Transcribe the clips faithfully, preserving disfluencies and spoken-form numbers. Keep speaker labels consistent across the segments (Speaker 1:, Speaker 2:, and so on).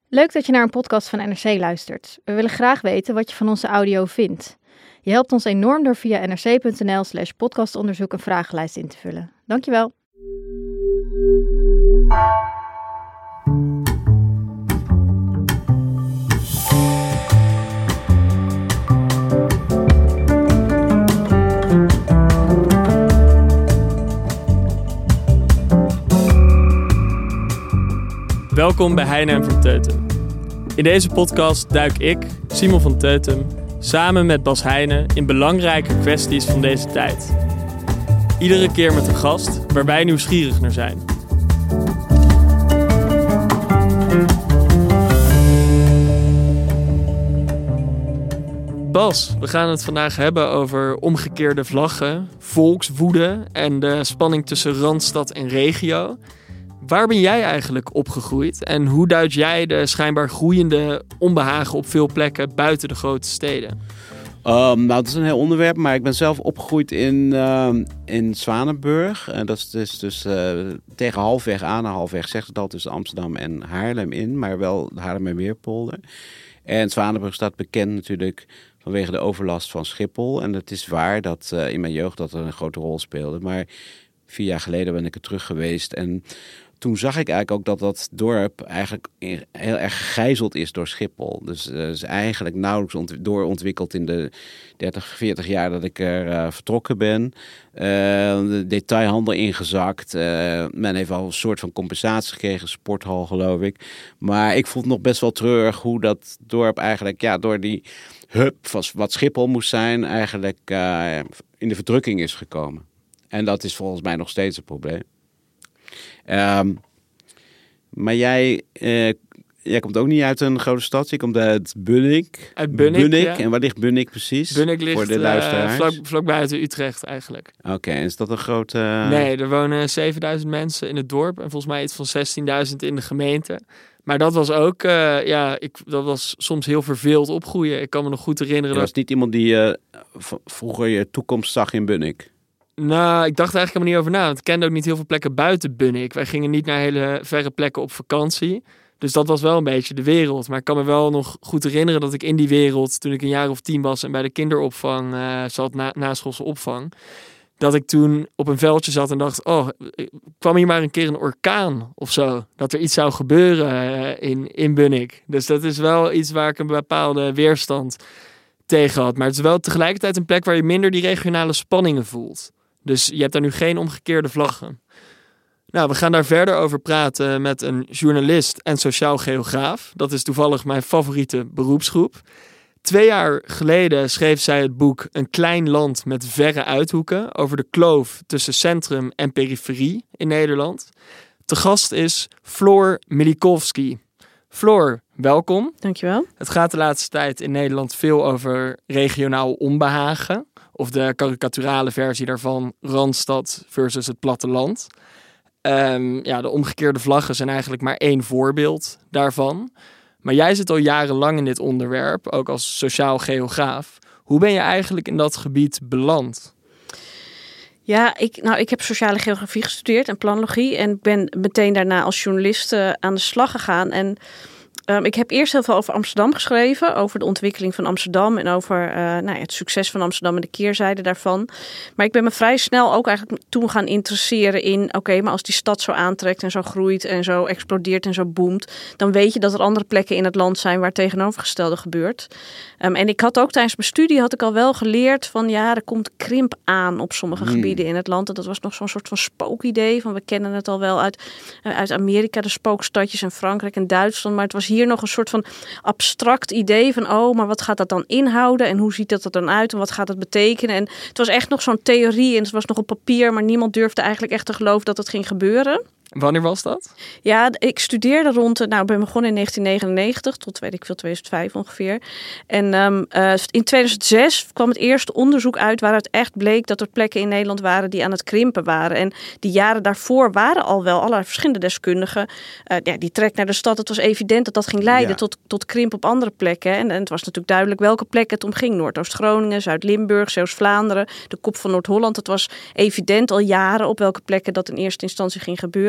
Speaker 1: Leuk dat je naar een podcast van N R C luistert. We willen graag weten wat je van onze audio vindt. Je helpt ons enorm door via nrc.nl slash podcastonderzoek een vragenlijst in te vullen. Dankjewel.
Speaker 2: Welkom bij Heine en van Teutem. In deze podcast duik ik, Simon van Teutem, samen met Bas Heine in belangrijke kwesties van deze tijd. Iedere keer met een gast waar wij nieuwsgierig naar zijn. Bas, we gaan het vandaag hebben over omgekeerde vlaggen, volkswoede en de spanning tussen Randstad en regio. Waar ben jij eigenlijk opgegroeid en hoe duid jij de schijnbaar groeiende onbehagen op veel plekken buiten de grote steden?
Speaker 3: Um, nou, dat is een heel onderwerp, maar ik ben zelf opgegroeid in, uh, in Zwanenburg. Uh, dat is dus, dus uh, tegen halfweg aan, halfweg zegt het al, tussen Amsterdam en Haarlem in, maar wel Haarlemmermeerpolder. En Zwanenburg staat bekend natuurlijk vanwege de overlast van Schiphol. En het is waar dat uh, in mijn jeugd dat er een grote rol speelde, maar vier jaar geleden ben ik er terug geweest en toen zag ik eigenlijk ook dat dat dorp eigenlijk heel erg gegijzeld is door Schiphol. Dus uh, is eigenlijk nauwelijks ont- doorontwikkeld in de dertig, veertig jaar dat ik er uh, vertrokken ben. Uh, de detailhandel ingezakt. Uh, men heeft al een soort van compensatie gekregen, sporthal geloof ik. Maar ik vond nog best wel treurig hoe dat dorp eigenlijk ja, door die hub van wat Schiphol moest zijn eigenlijk uh, in de verdrukking is gekomen. En dat is volgens mij nog steeds een probleem. Um, maar jij, uh, jij komt ook niet uit een grote stad. Je komt uit Bunnik.
Speaker 2: Uit Bunnik,
Speaker 3: Bunnik.
Speaker 2: Ja.
Speaker 3: En waar ligt Bunnik precies?
Speaker 2: Bunnik ligt
Speaker 3: voor de luisteraars?
Speaker 2: Uh, vlak, vlak buiten Utrecht eigenlijk.
Speaker 3: Oké, okay, is dat een grote... Uh...
Speaker 2: Nee, er wonen zevenduizend mensen in het dorp en volgens mij iets van zestienduizend in de gemeente. Maar dat was ook, uh, ja, ik, dat was soms heel verveeld opgroeien. Ik kan me nog goed herinneren.
Speaker 3: Je was
Speaker 2: dat...
Speaker 3: niet iemand die uh, v- vroeger je toekomst zag in Bunnik?
Speaker 2: Nou, ik dacht er eigenlijk helemaal niet over na. Want ik kende ook niet heel veel plekken buiten Bunnik. Wij gingen niet naar hele verre plekken op vakantie. Dus dat was wel een beetje de wereld. Maar ik kan me wel nog goed herinneren dat ik in die wereld, toen ik een jaar of tien was en bij de kinderopvang uh, zat, na, naschoolse opvang, dat ik toen op een veldje zat en dacht, oh, kwam hier maar een keer een orkaan of zo. Dat er iets zou gebeuren uh, in, in Bunnik. Dus dat is wel iets waar ik een bepaalde weerstand tegen had. Maar het is wel tegelijkertijd een plek waar je minder die regionale spanningen voelt. Dus je hebt daar nu geen omgekeerde vlaggen. Nou, we gaan daar verder over praten met een journalist en sociaal geograaf. Dat is toevallig mijn favoriete beroepsgroep. Twee jaar geleden schreef zij het boek Een klein land met verre uithoeken over de kloof tussen centrum en periferie in Nederland. Te gast is Floor Milikowski. Floor, welkom.
Speaker 4: Dankjewel.
Speaker 2: Het gaat de laatste tijd in Nederland veel over regionaal onbehagen. Of de karikaturale versie daarvan, Randstad versus het platteland. Um, ja, de omgekeerde vlaggen zijn eigenlijk maar één voorbeeld daarvan. Maar jij zit al jarenlang in dit onderwerp, ook als sociaal geograaf. Hoe ben je eigenlijk in dat gebied beland?
Speaker 4: Ja, ik, nou, ik heb sociale geografie gestudeerd en planologie. En ik ben meteen daarna als journalist uh, aan de slag gegaan. En Um, ik heb eerst heel veel over Amsterdam geschreven, over de ontwikkeling van Amsterdam en over uh, nou ja, het succes van Amsterdam en de keerzijde daarvan. Maar ik ben me vrij snel ook eigenlijk toen gaan interesseren in, oké, okay, maar als die stad zo aantrekt en zo groeit en zo explodeert en zo boomt, dan weet je dat er andere plekken in het land zijn waar het tegenovergestelde gebeurt. Um, en ik had ook tijdens mijn studie had ik al wel geleerd van ja, er komt krimp aan op sommige hmm. gebieden in het land. En dat was nog zo'n soort van spookidee van we kennen het al wel uit, uh, uit Amerika, de spookstadjes en Frankrijk en Duitsland, maar het was hier Hier nog een soort van abstract idee van oh, maar wat gaat dat dan inhouden en hoe ziet dat er dan uit en wat gaat dat betekenen? En het was echt nog zo'n theorie en het was nog op papier, maar niemand durfde eigenlijk echt te geloven dat het ging gebeuren.
Speaker 2: Wanneer was dat?
Speaker 4: Ja, ik studeerde rond, nou, ik ben begonnen in negentien negenennegentig tot weet ik veel, tweeduizend vijf ongeveer. En um, uh, in tweeduizend zes kwam het eerste onderzoek uit waaruit echt bleek dat er plekken in Nederland waren die aan het krimpen waren. En die jaren daarvoor waren al wel allerlei verschillende deskundigen. Uh, ja, die trek naar de stad, het was evident dat dat ging leiden ja. tot, tot krimp op andere plekken. En, en het was natuurlijk duidelijk welke plekken het om ging. Noordoost-Groningen, Zuid-Limburg, Zeeuws-Vlaanderen, de kop van Noord-Holland. Het was evident al jaren op welke plekken dat in eerste instantie ging gebeuren.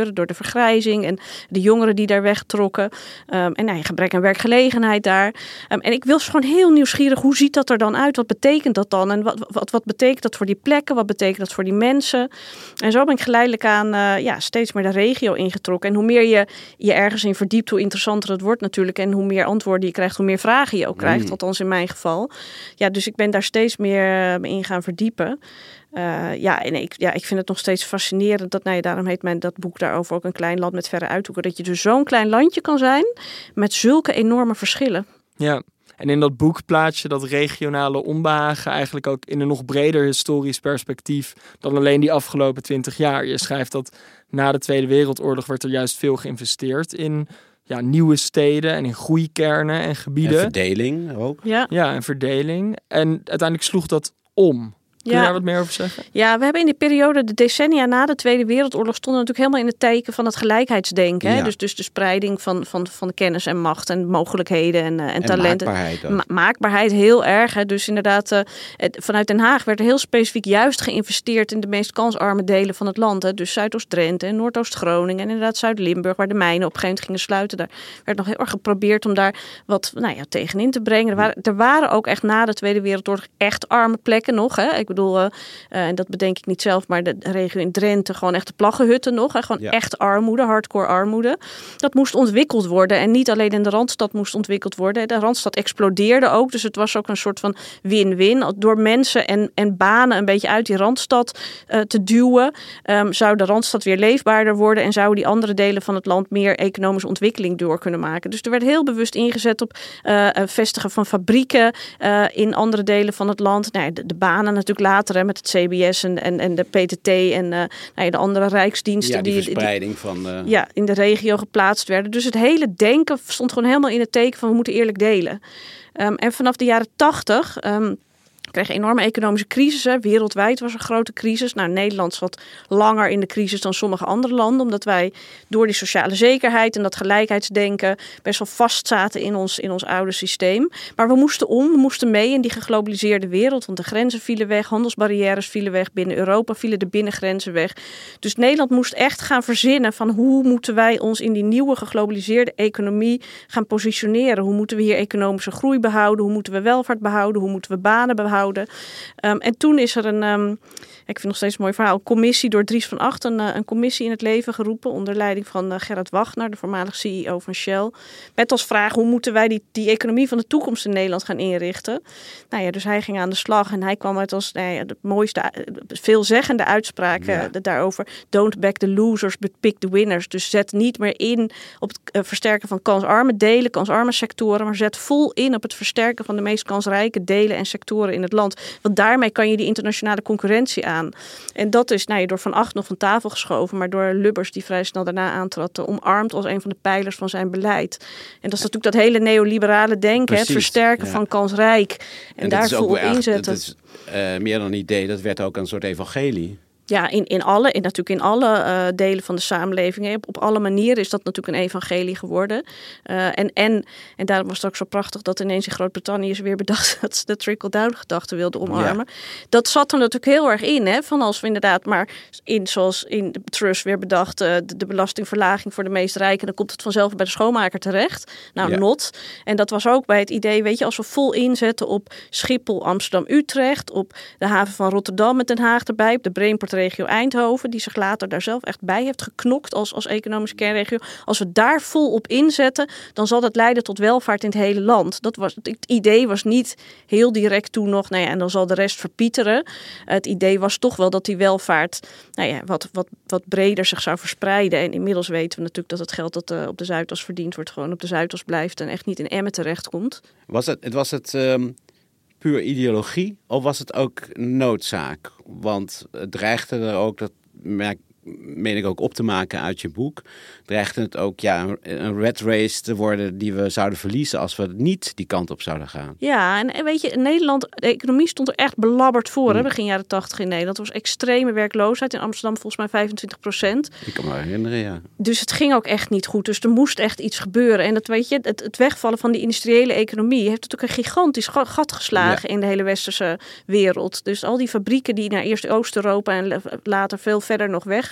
Speaker 4: emigreren door de vergrijzing en de jongeren die daar wegtrokken. Um, en nou, je gebrek aan werkgelegenheid daar. Um, en ik was gewoon heel nieuwsgierig, hoe ziet dat er dan uit? Wat betekent dat dan? En wat, wat, wat betekent dat voor die plekken? Wat betekent dat voor die mensen? En zo ben ik geleidelijk aan uh, ja, steeds meer de regio ingetrokken. En hoe meer je je ergens in verdiept, hoe interessanter het wordt natuurlijk. En hoe meer antwoorden je krijgt, hoe meer vragen je ook krijgt. Mm. Althans in mijn geval. Ja, dus ik ben daar steeds meer uh, in gaan verdiepen. Uh, ja, en ik, ja, ik vind het nog steeds fascinerend. Dat, nou ja, daarom heet mijn dat boek daarover ook Een klein land met verre uithoeken. Dat je dus zo'n klein landje kan zijn met zulke enorme verschillen.
Speaker 2: Ja, en in dat boek plaats je dat regionale onbehagen eigenlijk ook in een nog breder historisch perspectief dan alleen die afgelopen twintig jaar. Je schrijft dat na de Tweede Wereldoorlog werd er juist veel geïnvesteerd in ja, nieuwe steden en in groeikernen en gebieden.
Speaker 3: En verdeling ook.
Speaker 4: Ja,
Speaker 2: ja en verdeling. En uiteindelijk sloeg dat om. Kun je
Speaker 4: ja.
Speaker 2: daar wat meer over zeggen?
Speaker 4: Ja, we hebben in die periode, de decennia na de Tweede Wereldoorlog, stonden natuurlijk helemaal in het teken van het gelijkheidsdenken. Hè?
Speaker 3: Ja.
Speaker 4: Dus, dus de spreiding van, van, van de kennis en macht en mogelijkheden en, uh, en,
Speaker 3: En
Speaker 4: talenten.
Speaker 3: maakbaarheid ook.
Speaker 4: Ma- maakbaarheid heel erg. Hè? Dus inderdaad, uh, het, vanuit Den Haag werd er heel specifiek juist geïnvesteerd in de meest kansarme delen van het land. Hè? Dus Zuidoost-Drenthe en Noordoost-Groningen en inderdaad Zuid-Limburg, waar de mijnen op een gegeven moment gingen sluiten. Daar werd nog heel erg geprobeerd om daar wat nou ja, tegenin te brengen. Er waren, er waren ook echt na de Tweede Wereldoorlog echt arme plekken nog. Hè? Ik bedoel, uh, Uh, en dat bedenk ik niet zelf, maar de regio in Drenthe, gewoon echt de plaggenhutten nog. Hè? Gewoon ja. echt armoede, hardcore armoede. Dat moest ontwikkeld worden. En niet alleen in de Randstad moest ontwikkeld worden. De Randstad explodeerde ook. Dus het was ook een soort van win-win. Door mensen en, en banen een beetje uit die Randstad uh, te duwen, um, zou de Randstad weer leefbaarder worden. En zouden die andere delen van het land meer economische ontwikkeling door kunnen maken. Dus er werd heel bewust ingezet op uh, vestigen van fabrieken uh, in andere delen van het land. Nou, de, de banen natuurlijk later, hè, met het C B S en, en, en de P T T en uh, nou ja, de andere rijksdiensten.
Speaker 3: Ja, die,
Speaker 4: die
Speaker 3: verspreiding
Speaker 4: die,
Speaker 3: van de...
Speaker 4: Ja, in de regio geplaatst werden. Dus het hele denken stond gewoon helemaal in het teken van we moeten eerlijk delen. Um, en vanaf de jaren tachtig... Um, kreeg een enorme economische crisis. Hè. Wereldwijd was een grote crisis. Nou, Nederland zat langer in de crisis dan sommige andere landen. Omdat wij door die sociale zekerheid en dat gelijkheidsdenken best wel vast zaten in ons, in ons oude systeem. Maar we moesten om, we moesten mee in die geglobaliseerde wereld. Want de grenzen vielen weg, handelsbarrières vielen weg. Binnen Europa vielen de binnengrenzen weg. Dus Nederland moest echt gaan verzinnen van hoe moeten wij ons in die nieuwe geglobaliseerde economie gaan positioneren. Hoe moeten we hier economische groei behouden? Hoe moeten we welvaart behouden? Hoe moeten we banen behouden? Um, en toen is er een, um, ik vind nog steeds een mooi verhaal, een commissie door Dries van Acht, een, een commissie in het leven geroepen onder leiding van uh, Gerrit Wagner, de voormalig C E O van Shell. Met als vraag, hoe moeten wij die, die economie van de toekomst in Nederland gaan inrichten? Nou ja, dus hij ging aan de slag en hij kwam uit als nou ja, de mooiste, veelzeggende uitspraken ja. daarover. Don't back the losers, but pick the winners. Dus zet niet meer in op het uh, versterken van kansarme delen, kansarme sectoren, maar zet vol in op het versterken van de meest kansrijke delen en sectoren in het land. Want daarmee kan je die internationale concurrentie aan. En dat is nou, door Van Acht nog van tafel geschoven, maar door Lubbers, die vrij snel daarna aantrad, omarmd als een van de pijlers van zijn beleid. En dat is natuurlijk dat hele neoliberale denken, Precies, het versterken ja. van kansrijk. En, en daar vol op inzetten.
Speaker 3: Dat is uh, meer dan een idee, dat werd ook een soort evangelie.
Speaker 4: Ja, in, in alle, in, natuurlijk in alle uh, delen van de samenleving. Op, op alle manieren is dat natuurlijk een evangelie geworden. Uh, en, en, en daarom was het ook zo prachtig dat ineens in Groot-Brittannië is weer bedacht dat ze de trickle-down gedachte wilden omarmen. Ja. Dat zat er natuurlijk heel erg in. Hè? Van als we inderdaad maar in, zoals in de Truss weer bedacht, uh, de, de belastingverlaging voor de meest rijken, dan komt het vanzelf bij de schoonmaker terecht. Nou, ja. not. En dat was ook bij het idee, weet je, als we vol inzetten op Schiphol, Amsterdam, Utrecht, op de haven van Rotterdam met Den Haag erbij, op de Brainport regio Eindhoven, die zich later daar zelf echt bij heeft geknokt als, als economische kernregio. Als we daar vol op inzetten, dan zal dat leiden tot welvaart in het hele land. Dat was, het idee was niet heel direct toen nog, nou ja, en dan zal de rest verpieteren. Het idee was toch wel dat die welvaart nou ja, wat, wat, wat breder zich zou verspreiden. En inmiddels weten we natuurlijk dat het geld dat uh, op de Zuidas verdiend wordt, gewoon op de Zuidas blijft en echt niet in Emmen terechtkomt.
Speaker 3: Was het, het was het... Um... puur ideologie, of was het ook noodzaak? Want het dreigde er ook, dat merk, meen ik ook op te maken uit je boek, dreigde het ook ja, een rat race te worden die we zouden verliezen als we niet die kant op zouden gaan.
Speaker 4: Ja, en weet je, in Nederland, de economie stond er echt belabberd voor, hmm. hè, begin jaren tachtig in Nederland. Er was extreme werkloosheid, in Amsterdam volgens mij vijfentwintig procent.
Speaker 3: Ik kan me herinneren, ja.
Speaker 4: Dus het ging ook echt niet goed, dus er moest echt iets gebeuren. En dat weet je, het, het wegvallen van die industriële economie heeft natuurlijk een gigantisch gat geslagen ja. in de hele westerse wereld. Dus al die fabrieken die naar eerst Oost-Europa en later veel verder nog weg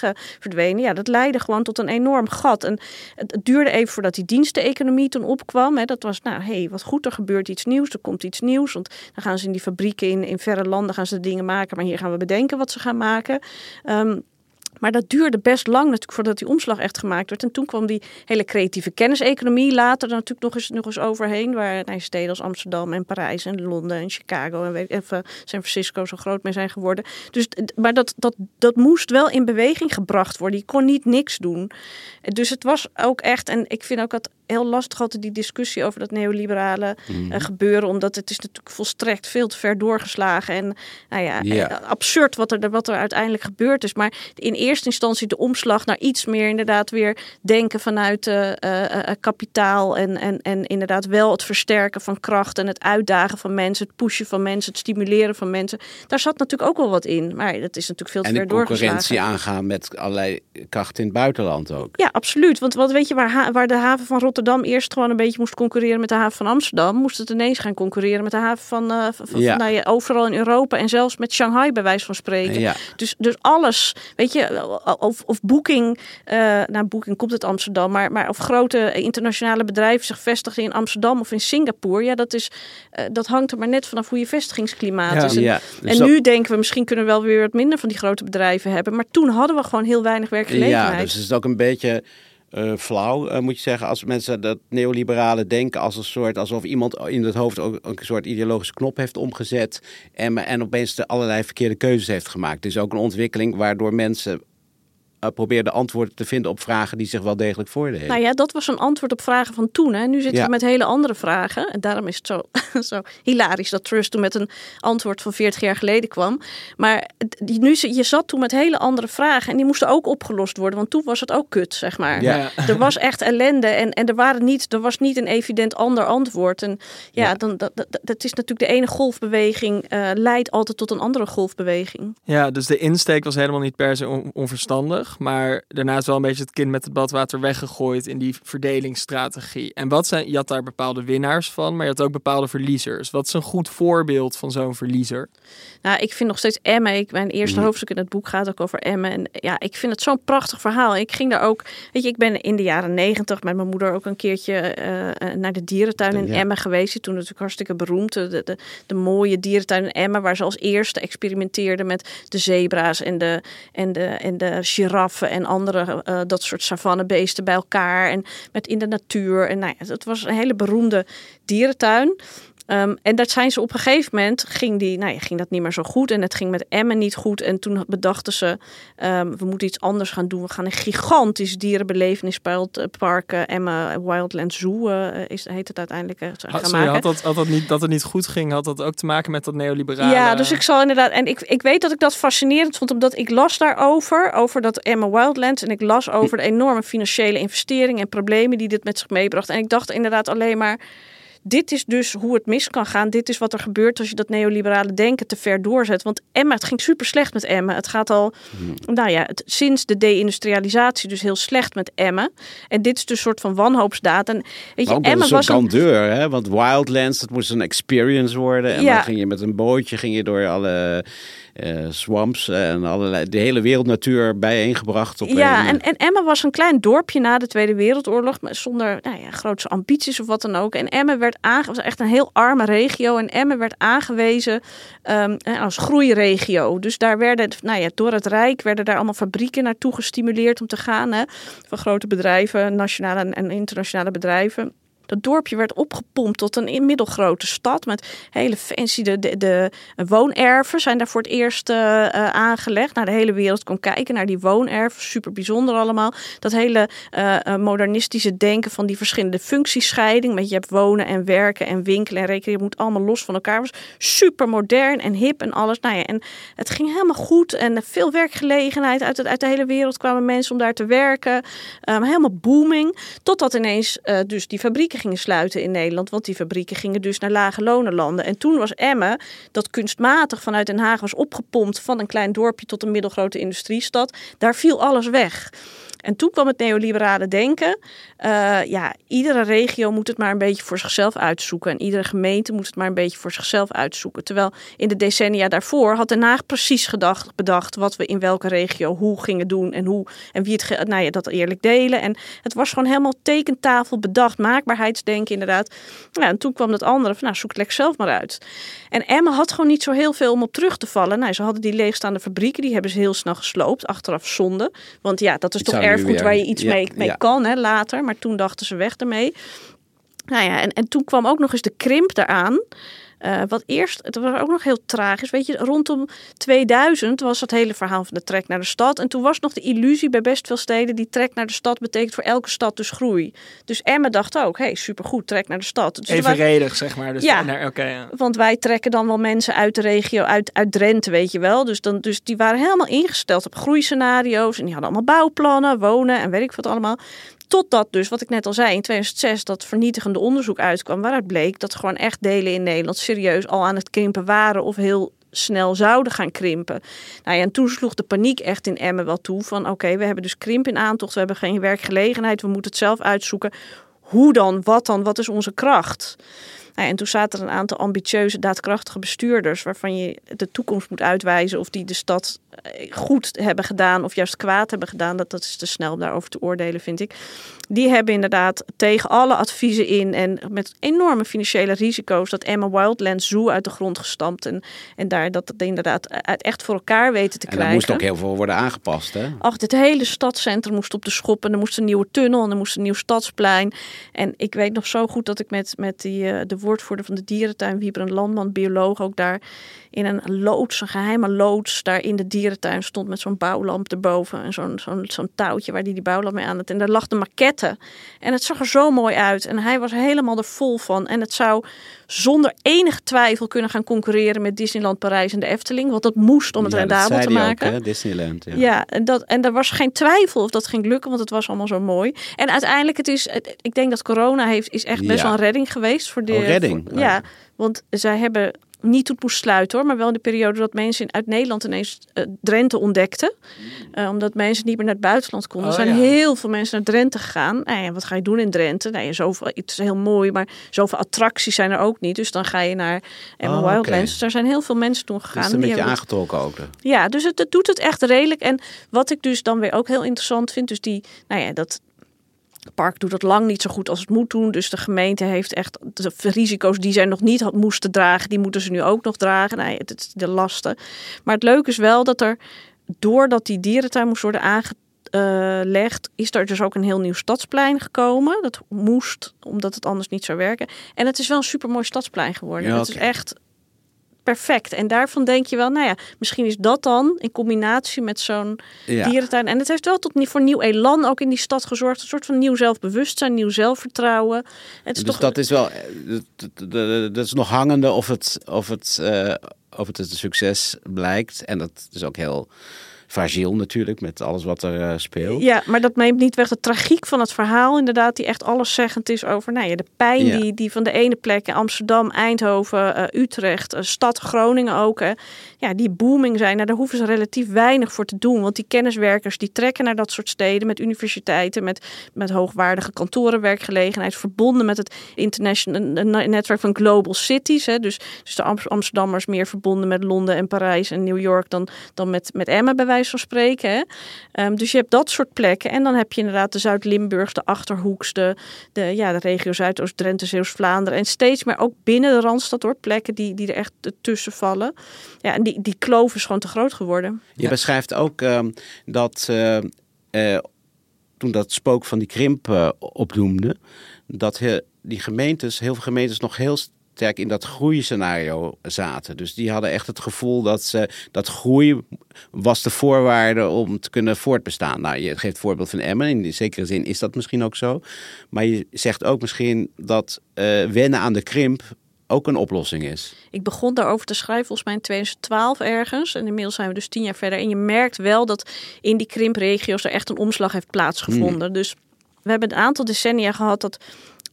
Speaker 4: dagen verdwenen. Ja, dat leidde gewoon tot een enorm gat. En het, het duurde even voordat die diensteconomie toen opkwam. Hè. Dat was, nou, hé, hey, wat goed, er gebeurt iets nieuws, er komt iets nieuws. Want dan gaan ze in die fabrieken in, in verre landen gaan ze dingen maken, maar hier gaan we bedenken wat ze gaan maken. Um, Maar dat duurde best lang natuurlijk voordat die omslag echt gemaakt werd. En toen kwam die hele creatieve kenniseconomie later natuurlijk nog eens, nog eens overheen. Waar nou, steden als Amsterdam en Parijs en Londen en Chicago en weet, even San Francisco zo groot mee zijn geworden. Dus, maar dat, dat, dat moest wel in beweging gebracht worden. Je kon niet niks doen. Dus het was ook echt, en ik vind ook dat heel lastig altijd die discussie over dat neoliberale mm. uh, gebeuren. Omdat het is natuurlijk volstrekt veel te ver doorgeslagen. En nou ja, yeah. uh, absurd wat er, wat er uiteindelijk gebeurd is. Maar in eerste instantie de omslag naar iets meer inderdaad weer denken vanuit uh, uh, uh, kapitaal. En, en, en inderdaad wel het versterken van kracht en het uitdagen van mensen. Het pushen van mensen, het stimuleren van mensen. Daar zat natuurlijk ook wel wat in. Maar dat is natuurlijk veel te
Speaker 3: en
Speaker 4: ver doorgeslagen.
Speaker 3: En de concurrentie aangaan met allerlei krachten in het buitenland ook.
Speaker 4: Ja, absoluut. Want wat weet je, waar, ha- waar de haven van Rotterdam eerst gewoon een beetje moest concurreren met de haven van Amsterdam, moest het ineens gaan concurreren met de haven van, uh, van, ja. van nou ja, overal in Europa en zelfs met Shanghai bij wijze van spreken. Ja. Dus, dus alles, weet je, of, of Booking, uh, nou Booking komt uit Amsterdam, maar, maar of grote internationale bedrijven zich vestigen in Amsterdam of in Singapore, ja, dat is, uh, dat hangt er maar net vanaf hoe je vestigingsklimaat ja. is. En,
Speaker 3: ja. dus
Speaker 4: en
Speaker 3: dat...
Speaker 4: nu denken we misschien kunnen we wel weer wat minder van die grote bedrijven hebben, maar toen hadden we gewoon heel weinig werkgelegenheid.
Speaker 3: Ja, dus het is ook een beetje Uh, flauw, uh, moet je zeggen, als mensen dat neoliberale denken als een soort, alsof iemand in het hoofd ook een soort ideologische knop heeft omgezet en, en opeens de allerlei verkeerde keuzes heeft gemaakt. Het is ook een ontwikkeling waardoor mensen uh, probeerden antwoorden te vinden op vragen die zich wel degelijk voordeden.
Speaker 4: Nou ja, dat was een antwoord op vragen van toen. Hè. Nu zitten ja. we met hele andere vragen. En daarom is het zo, zo hilarisch dat Truss toen met een antwoord van veertig jaar geleden kwam. Maar die, nu, je zat toen met hele andere vragen. En die moesten ook opgelost worden. Want toen was het ook kut, zeg maar. Ja. Er was echt ellende. En, en er, waren niet, er was niet een evident ander antwoord. En ja, ja. Dan, dat, dat, dat is natuurlijk de ene golfbeweging uh, leidt altijd tot een andere golfbeweging.
Speaker 2: Ja, dus de insteek was helemaal niet per se on- onverstandig. Maar daarna is wel een beetje het kind met het badwater weggegooid in die verdelingsstrategie. En wat zijn, je had daar bepaalde winnaars van, maar je had ook bepaalde verliezers. Wat is een goed voorbeeld van zo'n verliezer?
Speaker 4: Nou, ik vind nog steeds Emmen. Ik, mijn eerste mm. hoofdstuk in het boek gaat ook over Emmen. En ja, ik vind het zo'n prachtig verhaal. Ik ging daar ook, weet je, ik ben in de jaren negentig met mijn moeder ook een keertje uh, naar de dierentuin in ja. Emmen geweest. Die toen natuurlijk hartstikke beroemd. De, de, de mooie dierentuin in Emmen, waar ze als eerste experimenteerden met de zebra's en de, en de, en de giraffen en andere uh, dat soort savannebeesten bij elkaar. En met in de natuur. En nou ja, het was een hele beroemde dierentuin. Um, en dat zijn ze op een gegeven moment, ging, die, nou ja, ging dat niet meer zo goed. En het ging met Emmen niet goed. En toen bedachten ze, um, we moeten iets anders gaan doen. We gaan een gigantisch dierenbelevenispark, uh, Emmen Wildland Zoo, uh, is, heet het uiteindelijk, uh, gaan
Speaker 2: sorry,
Speaker 4: maken.
Speaker 2: Had dat, had dat, niet, dat het niet goed ging, had dat ook te maken met dat neoliberale?
Speaker 4: Ja, dus ik zal inderdaad, en ik, ik weet dat ik dat fascinerend vond, omdat ik las daarover, over dat Emmen Wildlands. En ik las over de enorme financiële investeringen en problemen die dit met zich meebracht. En ik dacht inderdaad alleen maar, dit is dus hoe het mis kan gaan. Dit is wat er gebeurt als je dat neoliberale denken te ver doorzet. Want Emmen, het ging super slecht met Emmen. Het gaat al, hmm. nou ja, het, sinds de deindustrialisatie dus heel slecht met Emmen. En dit is dus een soort van wanhoopsdaad. En weet je,
Speaker 3: ook
Speaker 4: Emmen was
Speaker 3: een grandeur, hè? Want Wildlands, dat moest een experience worden. En
Speaker 4: ja.
Speaker 3: dan ging je met een bootje, ging je door alle Uh, swamps en allerlei, de hele wereldnatuur bijeengebracht. Op
Speaker 4: ja,
Speaker 3: een,
Speaker 4: en, en Emmen was een klein dorpje na de Tweede Wereldoorlog, zonder nou ja, grootse ambities of wat dan ook. En Emmen werd aange- was echt een heel arme regio. En Emmen werd aangewezen um, als groeiregio. Dus daar werden, nou ja, door het Rijk werden daar allemaal fabrieken naartoe gestimuleerd om te gaan. Hè, van grote bedrijven, nationale en internationale bedrijven. Dat dorpje werd opgepompt tot een middelgrote stad met hele fancy, de, de, de woonerven zijn daar voor het eerst uh, uh, aangelegd. Nou, de hele wereld kon kijken naar die woonerven, super bijzonder allemaal. Dat hele uh, modernistische denken van die verschillende functiescheiding, met je hebt wonen en werken en winkelen en rekenen, je moet allemaal los van elkaar. Was super modern en hip en alles. Nou ja, en het ging helemaal goed en veel werkgelegenheid uit, het, uit de hele wereld kwamen mensen om daar te werken. Um, helemaal booming, totdat ineens uh, dus die fabrieken gingen sluiten in Nederland, want die fabrieken gingen dus naar lage lonenlanden. En toen was Emmen, dat kunstmatig vanuit Den Haag was opgepompt van een klein dorpje tot een middelgrote industriestad, daar viel alles weg. En toen kwam het neoliberale denken. Uh, ja, iedere regio moet het maar een beetje voor zichzelf uitzoeken. En iedere gemeente moet het maar een beetje voor zichzelf uitzoeken. Terwijl in de decennia daarvoor had Den Haag precies gedacht, bedacht wat we in welke regio hoe gingen doen. En hoe en wie het ge, nou ja, dat eerlijk delen. En het was gewoon helemaal tekentafel bedacht. Maakbaarheidsdenken inderdaad. Nou, en toen kwam dat andere van nou zoek het lekker zelf maar uit. En Emmen had gewoon niet zo heel veel om op terug te vallen. Nou, ze hadden die leegstaande fabrieken. Die hebben ze heel snel gesloopt. Achteraf zonde. Want ja, dat is toch erfgoed waar je iets ja, mee, mee ja. kan hè, later. Maar toen dachten ze weg ermee. Nou ja, en, en toen kwam ook nog eens de krimp eraan. Uh, wat eerst, het was ook nog heel tragisch. Weet je, rondom tweeduizend was het hele verhaal van de trek naar de stad. En toen was nog de illusie bij best veel steden. Die trek naar de stad betekent voor elke stad dus groei. Dus Emmen dacht ook, hé, hey, supergoed, trek naar de stad. Dus
Speaker 5: evenredig, zeg maar. Dus
Speaker 4: ja,
Speaker 5: naar, okay, ja,
Speaker 4: want wij trekken dan wel mensen uit de regio, uit, uit Drenthe, weet je wel. Dus, dan, dus die waren helemaal ingesteld op groeiscenario's. En die hadden allemaal bouwplannen, wonen en weet ik wat allemaal. Totdat dus, wat ik net al zei, in tweeduizend zes dat vernietigende onderzoek uitkwam. Waaruit bleek dat gewoon echt delen in Nederland serieus al aan het krimpen waren of heel snel zouden gaan krimpen. Nou ja, en toen sloeg de paniek echt in Emmen wel toe. Van oké, okay, we hebben dus krimp in aantocht. We hebben geen werkgelegenheid. We moeten het zelf uitzoeken. Hoe dan? Wat dan? Wat is onze kracht? Nou ja, en toen zaten er een aantal ambitieuze, daadkrachtige bestuurders waarvan je de toekomst moet uitwijzen of die de stad goed hebben gedaan of juist kwaad hebben gedaan. Dat, dat is te snel om daarover te oordelen, vind ik. Die hebben inderdaad tegen alle adviezen in en met enorme financiële risico's dat Emma Wildlands Zoo uit de grond gestampt. En, en daar dat het inderdaad uit echt voor elkaar weten te
Speaker 3: en
Speaker 4: krijgen.
Speaker 3: En er moest ook heel veel worden aangepast, hè?
Speaker 4: Ach, dit hele stadscentrum moest op de schop en er moest een nieuwe tunnel en er moest een nieuw stadsplein. En ik weet nog zo goed dat ik met, met die, uh, de woordvoerder van de dierentuin, Wieberen Landman, bioloog, ook daar in een loods, een geheime loods, daar in de dierentuin stond met zo'n bouwlamp erboven en zo'n, zo'n, zo'n touwtje waar die die bouwlamp mee aan had. En daar lag de maquette. En het zag er zo mooi uit. En hij was helemaal er vol van. En het zou zonder enige twijfel kunnen gaan concurreren met Disneyland Parijs en de Efteling. Want dat moest om het ja, rendabel te maken.
Speaker 3: Ook, hè? Disneyland. Ja,
Speaker 4: ja en, dat, en er was geen twijfel of dat ging lukken, want het was allemaal zo mooi. En uiteindelijk, het is, ik denk dat corona heeft, is echt best ja. wel een redding geweest. Voor de,
Speaker 3: oh, redding?
Speaker 4: Voor, ja. ja, want zij hebben niet toen het moest sluiten hoor, maar wel in de periode dat mensen uit Nederland ineens uh, Drenthe ontdekten. Uh, omdat mensen niet meer naar het buitenland konden. Oh, er zijn ja. heel veel mensen naar Drenthe gegaan. Nou ja, wat ga je doen in Drenthe? Nou ja, zoveel, het is heel mooi, maar zoveel attracties zijn er ook niet. Dus dan ga je naar Emma oh, Wildlands. Okay. Dus er zijn heel veel mensen toen gegaan.
Speaker 3: Het is een beetje aangetrokken ook. Dan.
Speaker 4: Ja, dus het, het doet het echt redelijk. En wat ik dus dan weer ook heel interessant vind, dus die, nou ja, dat het park doet dat lang niet zo goed als het moet doen. Dus de gemeente heeft echt de risico's die zij nog niet had moesten dragen, die moeten ze nu ook nog dragen. Nee, het is de lasten. Maar het leuke is wel dat er, doordat die dierentuin moest worden aangelegd, is er dus ook een heel nieuw stadsplein gekomen. Dat moest, omdat het anders niet zou werken. En het is wel een supermooi stadsplein geworden. Ja, okay. Het is echt perfect. En daarvan denk je wel, nou ja, misschien is dat dan in combinatie met zo'n ja. dierentuin. En het heeft wel tot voor nieuw elan ook in die stad gezorgd. Een soort van nieuw zelfbewustzijn, nieuw zelfvertrouwen. Het is
Speaker 3: dus
Speaker 4: toch...
Speaker 3: dat is wel, dat is nog hangende of het, of het, uh, of het een succes blijkt. En dat is ook heel fragiel natuurlijk, met alles wat er uh, speelt.
Speaker 4: Ja, maar dat neemt niet weg de tragiek van het verhaal, inderdaad, die echt alleszeggend is over nou ja, de pijn ja. die, die van de ene plek in Amsterdam, Eindhoven, uh, Utrecht, uh, stad Groningen ook, hè, ja, die booming zijn. Nou, daar hoeven ze relatief weinig voor te doen, want die kenniswerkers die trekken naar dat soort steden met universiteiten, met, met hoogwaardige kantorenwerkgelegenheid, verbonden met het international netwerk van Global Cities. Hè, dus, dus de Amsterdammers meer verbonden met Londen en Parijs en New York dan, dan met, met Emmen bij wijze van spreken. Hè? Um, dus je hebt dat soort plekken. En dan heb je inderdaad de Zuid-Limburgs, de Achterhoeks, de, de, ja, de regio Zuidoost-Drenthe, Zeeuws-Vlaanderen. En steeds meer ook binnen de Randstad hoor, plekken die, die er echt tussen vallen. Ja, en die, die kloof is gewoon te groot geworden.
Speaker 3: Je ja. beschrijft ook um, dat uh, uh, toen dat spook van die krimp uh, opdoemde, dat he, die gemeentes, heel veel gemeentes nog heel sterk in dat groeiscenario zaten. Dus die hadden echt het gevoel dat ze, dat groei was de voorwaarde om te kunnen voortbestaan. Nou, je geeft het voorbeeld van Emmen. In zekere zin is dat misschien ook zo. Maar je zegt ook misschien dat uh, wennen aan de krimp ook een oplossing is.
Speaker 4: Ik begon daarover te schrijven volgens mij in tweeduizend twaalf ergens. En inmiddels zijn we dus tien jaar verder. En je merkt wel dat in die krimpregio's er echt een omslag heeft plaatsgevonden. Hmm. Dus we hebben een aantal decennia gehad dat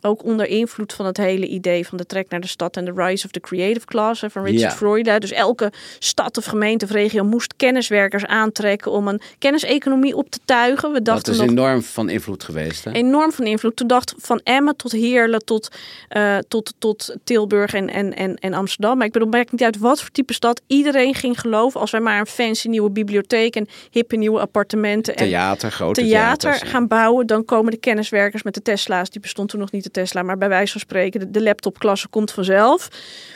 Speaker 4: ook onder invloed van het hele idee van de trek naar de stad en de rise of the creative class hè, van Richard
Speaker 3: Ja.
Speaker 4: Florida. Dus elke stad of gemeente of regio moest kenniswerkers aantrekken om een kenniseconomie op te tuigen. We
Speaker 3: Dat
Speaker 4: dachten
Speaker 3: is
Speaker 4: nog
Speaker 3: enorm van invloed geweest. Hè?
Speaker 4: enorm van invloed. Toen dacht van Emmen tot Heerlen tot, uh, tot, tot Tilburg en, en, en, en Amsterdam. Maar ik bedoel, maakt niet uit wat voor type stad. Iedereen ging geloven als wij maar een fancy nieuwe bibliotheek en hippe nieuwe appartementen en
Speaker 3: Theater, grote
Speaker 4: theater
Speaker 3: theaters,
Speaker 4: gaan bouwen. Dan komen de kenniswerkers met de Tesla's. Die bestond toen nog niet de Tesla, maar bij wijze van spreken de, de laptopklasse komt vanzelf.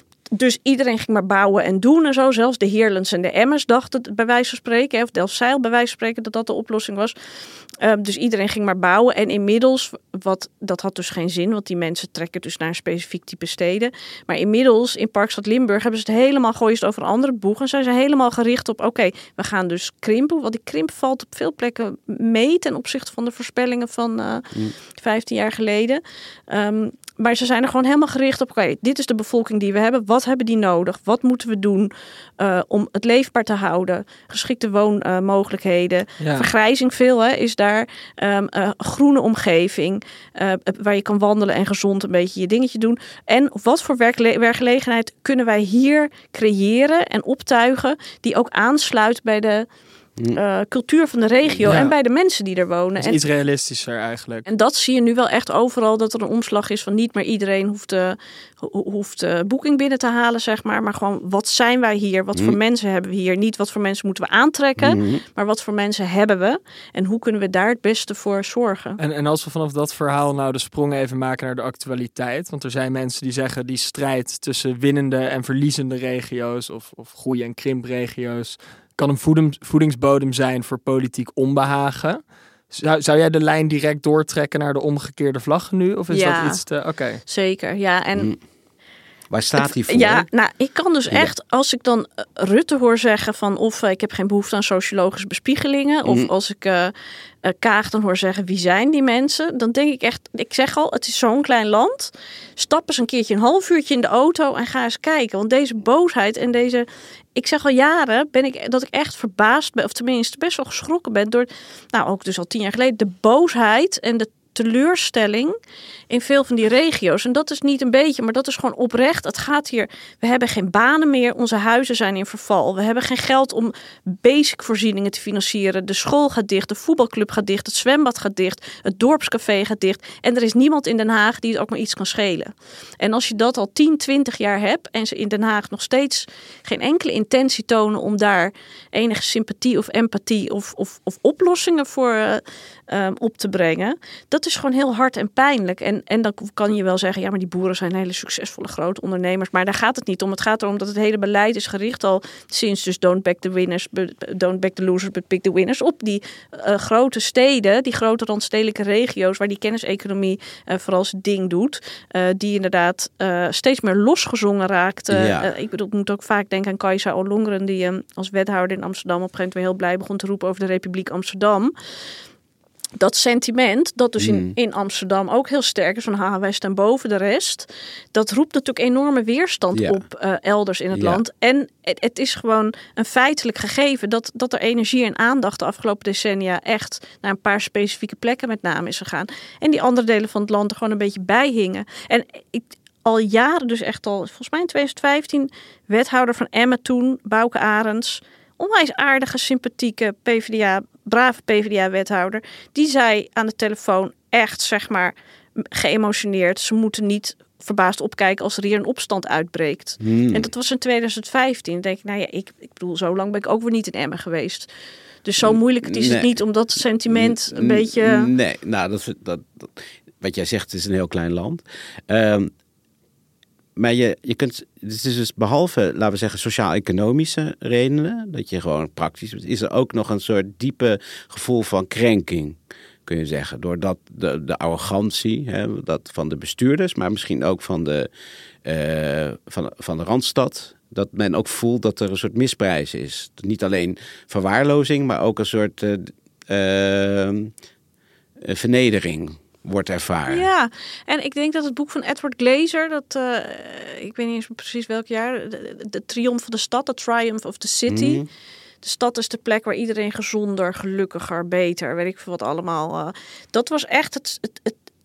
Speaker 4: Dus iedereen ging maar bouwen en doen en zo. Zelfs de Heerlens en de Emmers dachten bij wijze van spreken, of Delfzijl bij wijze van spreken, dat dat de oplossing was. Uh, dus iedereen ging maar bouwen. En inmiddels, wat, dat had dus geen zin, want die mensen trekken dus naar een specifiek type steden. Maar inmiddels in Parkstad Limburg hebben ze het helemaal, gooien ze het over een andere boeg. En zijn ze helemaal gericht op, oké, okay, we gaan dus krimpen. Want die krimp valt op veel plekken mee ten opzichte van de voorspellingen van uh, mm. vijftien jaar geleden. Um, Maar ze zijn er gewoon helemaal gericht op, oké, okay, dit is de bevolking die we hebben. Wat hebben die nodig? Wat moeten we doen uh, om het leefbaar te houden? Geschikte woonmogelijkheden. Uh, ja. Vergrijzing veel hè, is daar. Um, uh, groene omgeving. Uh, waar je kan wandelen en gezond een beetje je dingetje doen. En wat voor werkle- werkgelegenheid kunnen wij hier creëren en optuigen die ook aansluit bij de Uh, cultuur van de regio ja. en bij de mensen die er wonen.
Speaker 2: En iets realistischer eigenlijk.
Speaker 4: En dat zie je nu wel echt overal, dat er een omslag is van niet meer iedereen hoeft, uh, ho- hoeft uh, boeking binnen te halen, zeg maar. Maar gewoon, wat zijn wij hier? Wat mm. voor mensen hebben we hier? Niet wat voor mensen moeten we aantrekken, mm. maar wat voor mensen hebben we? En hoe kunnen we daar het beste voor zorgen?
Speaker 2: En, en als we vanaf dat verhaal nou de sprong even maken naar de actualiteit. Want er zijn mensen die zeggen die strijd tussen winnende en verliezende regio's of, of groei- en krimpregio's kan een voeding, voedingsbodem zijn voor politiek onbehagen. Zou, zou jij de lijn direct doortrekken naar de omgekeerde vlag nu? Of is
Speaker 4: ja,
Speaker 2: dat iets te... Oké. Okay.
Speaker 4: Zeker, ja. En
Speaker 3: mm. Waar staat hij voor?
Speaker 4: Ja, nou, ik kan dus echt, als ik dan uh, Rutte hoor zeggen van of uh, ik heb geen behoefte aan sociologische bespiegelingen, mm. of als ik uh, uh, Kaag dan hoor zeggen wie zijn die mensen, dan denk ik echt, ik zeg al, het is zo'n klein land. Stap eens een keertje een half uurtje in de auto en ga eens kijken. Want deze boosheid en deze, ik zeg al jaren, ben ik dat ik echt verbaasd ben, of tenminste best wel geschrokken ben door, nou ook dus al tien jaar geleden, de boosheid en de teleurstelling in veel van die regio's. En dat is niet een beetje, maar dat is gewoon oprecht. Het gaat hier, we hebben geen banen meer. Onze huizen zijn in verval. We hebben geen geld om basic voorzieningen te financieren. De school gaat dicht, de voetbalclub gaat dicht, het zwembad gaat dicht, het dorpscafé gaat dicht. En er is niemand in Den Haag die het ook maar iets kan schelen. En als je dat al tien, twintig jaar hebt en ze in Den Haag nog steeds geen enkele intentie tonen om daar enige sympathie of empathie of, of, of oplossingen voor uh, um, op te brengen, dat is gewoon heel hard en pijnlijk. En, en dan kan je wel zeggen, ja, maar die boeren zijn hele succesvolle grote ondernemers. Maar daar gaat het niet om. Het gaat erom dat het hele beleid is gericht al sinds dus don't back the winners, but, don't back the losers, but pick the winners. Op die uh, grote steden, die grote randstedelijke regio's waar die kenniseconomie uh, vooral zijn ding doet. Uh, die inderdaad uh, steeds meer losgezongen raakt. Uh, ja. uh, ik bedoel, ik moet ook vaak denken aan Kajsa Ollongren, die um, als wethouder in Amsterdam op een gegeven moment heel blij begon te roepen over de Republiek Amsterdam. Dat sentiment, dat dus in, in Amsterdam ook heel sterk is, van haha, wij staan boven de rest. Dat roept natuurlijk enorme weerstand ja. op uh, elders in het ja. land. En het, het is gewoon een feitelijk gegeven dat, dat er energie en aandacht de afgelopen decennia echt naar een paar specifieke plekken met name is gegaan. En die andere delen van het land er gewoon een beetje bij hingen. En ik, al jaren, dus echt al, volgens mij in twintig vijftien, wethouder van Emmen toen, Bouke Arends, onwijs aardige, sympathieke P v d A, brave P v d A-wethouder. Die zei aan de telefoon echt, zeg maar, geëmotioneerd, ze moeten niet verbaasd opkijken als er hier een opstand uitbreekt. Hmm. En dat was in twintig vijftien. Dan denk ik, nou ja, ik, ik bedoel, zo lang ben ik ook weer niet in Emmen geweest. Dus zo moeilijk het is nee. het niet om dat sentiment een nee. beetje...
Speaker 3: Nee, nou, dat, dat, dat, wat jij zegt, het is een heel klein land. Um, Maar je, je kunt, het is dus behalve, laten we zeggen, sociaal-economische redenen, dat je gewoon praktisch, is er ook nog een soort diepe gevoel van krenking, kun je zeggen. Doordat de, de arrogantie hè, dat van de bestuurders, maar misschien ook van de, uh, van, van de Randstad, dat men ook voelt dat er een soort misprijs is. Niet alleen verwaarlozing, maar ook een soort uh, uh, vernedering wordt ervaren.
Speaker 4: Ja, en ik denk dat het boek van Edward Glaeser, dat uh, ik weet niet eens precies welk jaar, de, de triomf van de stad, The Triumph of the City. Mm. De stad is de plek waar iedereen gezonder, gelukkiger, beter, weet ik veel wat allemaal. Uh, dat was echt het, het, het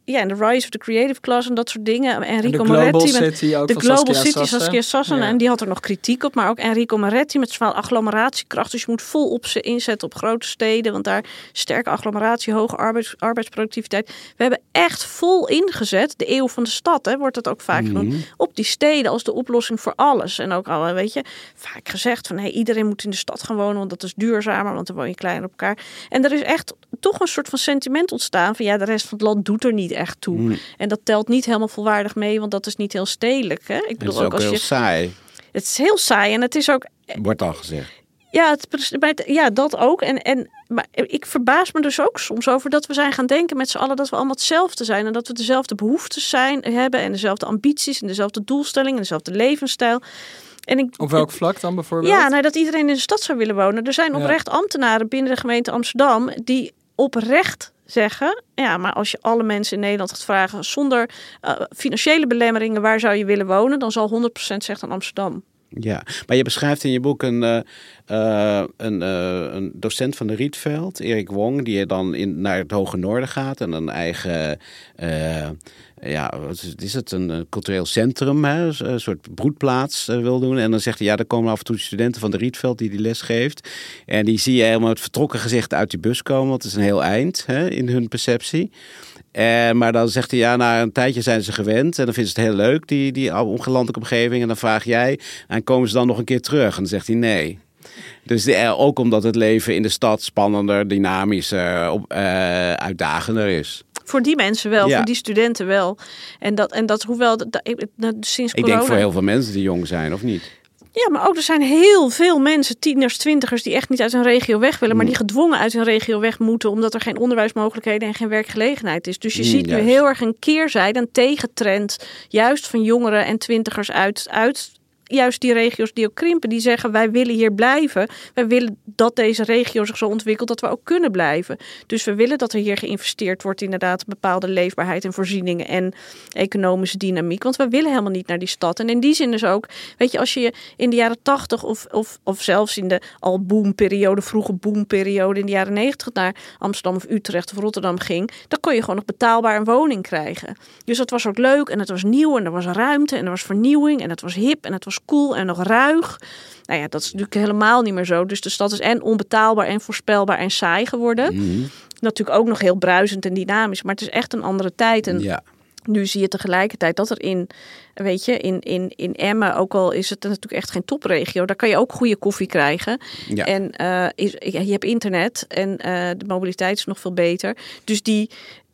Speaker 4: ja, en The Rise of the Creative Class en dat soort dingen. Enrico
Speaker 2: en de Global
Speaker 4: Moretti met
Speaker 2: City ook
Speaker 4: de
Speaker 2: van
Speaker 4: Global
Speaker 2: Saskia
Speaker 4: City, Saskia Sassen.
Speaker 2: Ja.
Speaker 4: En die had er nog kritiek op. Maar ook Enrico Moretti met zowel agglomeratiekracht. Dus je moet vol op ze inzetten op grote steden. Want daar sterke agglomeratie, hoge arbeids, arbeidsproductiviteit. We hebben echt vol ingezet. De eeuw van de stad, hè, wordt het ook vaak
Speaker 3: Mm-hmm.
Speaker 4: genoemd. Op die steden als de oplossing voor alles. En ook al, weet je, vaak gezegd van hey, iedereen moet in de stad gaan wonen. Want dat is duurzamer, want dan woon je kleiner op elkaar. En er is echt toch een soort van sentiment ontstaan van ja, de rest van het land doet er niet echt toe.
Speaker 3: Mm.
Speaker 4: En dat telt niet helemaal volwaardig mee, want dat is niet heel stedelijk. Hè? Ik
Speaker 3: Het
Speaker 4: bedoel
Speaker 3: is ook
Speaker 4: als
Speaker 3: heel
Speaker 4: je,
Speaker 3: saai,
Speaker 4: het is heel saai en het is ook,
Speaker 3: wordt al gezegd.
Speaker 4: ja, het, maar het- ja dat ook. En, en maar ik verbaas me dus ook soms over dat we zijn gaan denken met z'n allen dat we allemaal hetzelfde zijn en dat we dezelfde behoeftes zijn, hebben en dezelfde ambities en dezelfde doelstellingen en dezelfde levensstijl. En ik,
Speaker 2: Op welk vlak dan bijvoorbeeld?
Speaker 4: ja, nou, dat iedereen in de stad zou willen wonen. Er zijn oprecht ambtenaren binnen de gemeente Amsterdam die oprecht zeggen, ja, maar als je alle mensen in Nederland gaat vragen zonder uh, financiële belemmeringen, waar zou je willen wonen, dan zal honderd procent zeggen aan Amsterdam.
Speaker 3: Ja, maar je beschrijft in je boek een, uh, uh, een, uh, een docent van de Rietveld, Erik Wong, die dan in, naar het Hoge Noorden gaat en een eigen, uh, ja, wat is, is het, een, een cultureel centrum, hè? Een soort broedplaats uh, wil doen. En dan zegt hij, ja, er komen af en toe studenten van de Rietveld die die les geeft. En die zie je helemaal met vertrokken gezicht uit die bus komen, want het is een heel eind, hè, in hun perceptie. Uh, maar dan zegt hij, ja, na een tijdje zijn ze gewend. En dan vinden ze het heel leuk, die, die ongelandelijke omgeving. En dan vraag jij, en komen ze dan nog een keer terug? En dan zegt hij nee. Dus de, ook omdat het leven in de stad spannender, dynamischer, op, uh, uitdagender is.
Speaker 4: Voor die mensen wel,
Speaker 3: Ja.
Speaker 4: voor die studenten wel. En dat, en dat hoewel, dat, dat, sinds
Speaker 3: Ik
Speaker 4: corona...
Speaker 3: denk voor heel veel mensen die jong zijn, of niet?
Speaker 4: Ja, maar ook er zijn heel veel mensen, tieners, twintigers, die echt niet uit hun regio weg willen, maar die gedwongen uit hun regio weg moeten, omdat er geen onderwijsmogelijkheden en geen werkgelegenheid is. Dus je
Speaker 3: Mm,
Speaker 4: ziet nu
Speaker 3: juist.
Speaker 4: heel erg een keerzijde, een tegentrend, juist van jongeren en twintigers uit, uit juist die regio's die ook krimpen. Die zeggen, wij willen hier blijven. Wij willen dat deze regio zich zo ontwikkelt dat we ook kunnen blijven. Dus we willen dat er hier geïnvesteerd wordt inderdaad in bepaalde leefbaarheid en voorzieningen en economische dynamiek. Want wij willen helemaal niet naar die stad. En in die zin dus ook, weet je, als je in de jaren tachtig of, of, of zelfs in de al boomperiode, vroege boomperiode in de jaren negentig naar Amsterdam of Utrecht of Rotterdam ging, dan kon je gewoon nog betaalbaar een woning krijgen. Dus dat was ook leuk en het was nieuw en er was ruimte en er was vernieuwing en het was hip en het was cool en nog ruig. Nou ja, dat is natuurlijk helemaal niet meer zo. Dus de stad is en onbetaalbaar en voorspelbaar en saai geworden.
Speaker 3: Mm-hmm.
Speaker 4: Natuurlijk ook nog heel bruisend en dynamisch, maar het is echt een andere tijd. En
Speaker 3: Ja.
Speaker 4: nu zie je tegelijkertijd dat er in, weet je, in, in, in Emmen, ook al is het natuurlijk echt geen topregio, daar kan je ook goede koffie krijgen.
Speaker 3: Ja.
Speaker 4: En uh, is, je hebt internet en uh, de mobiliteit is nog veel beter. Dus die,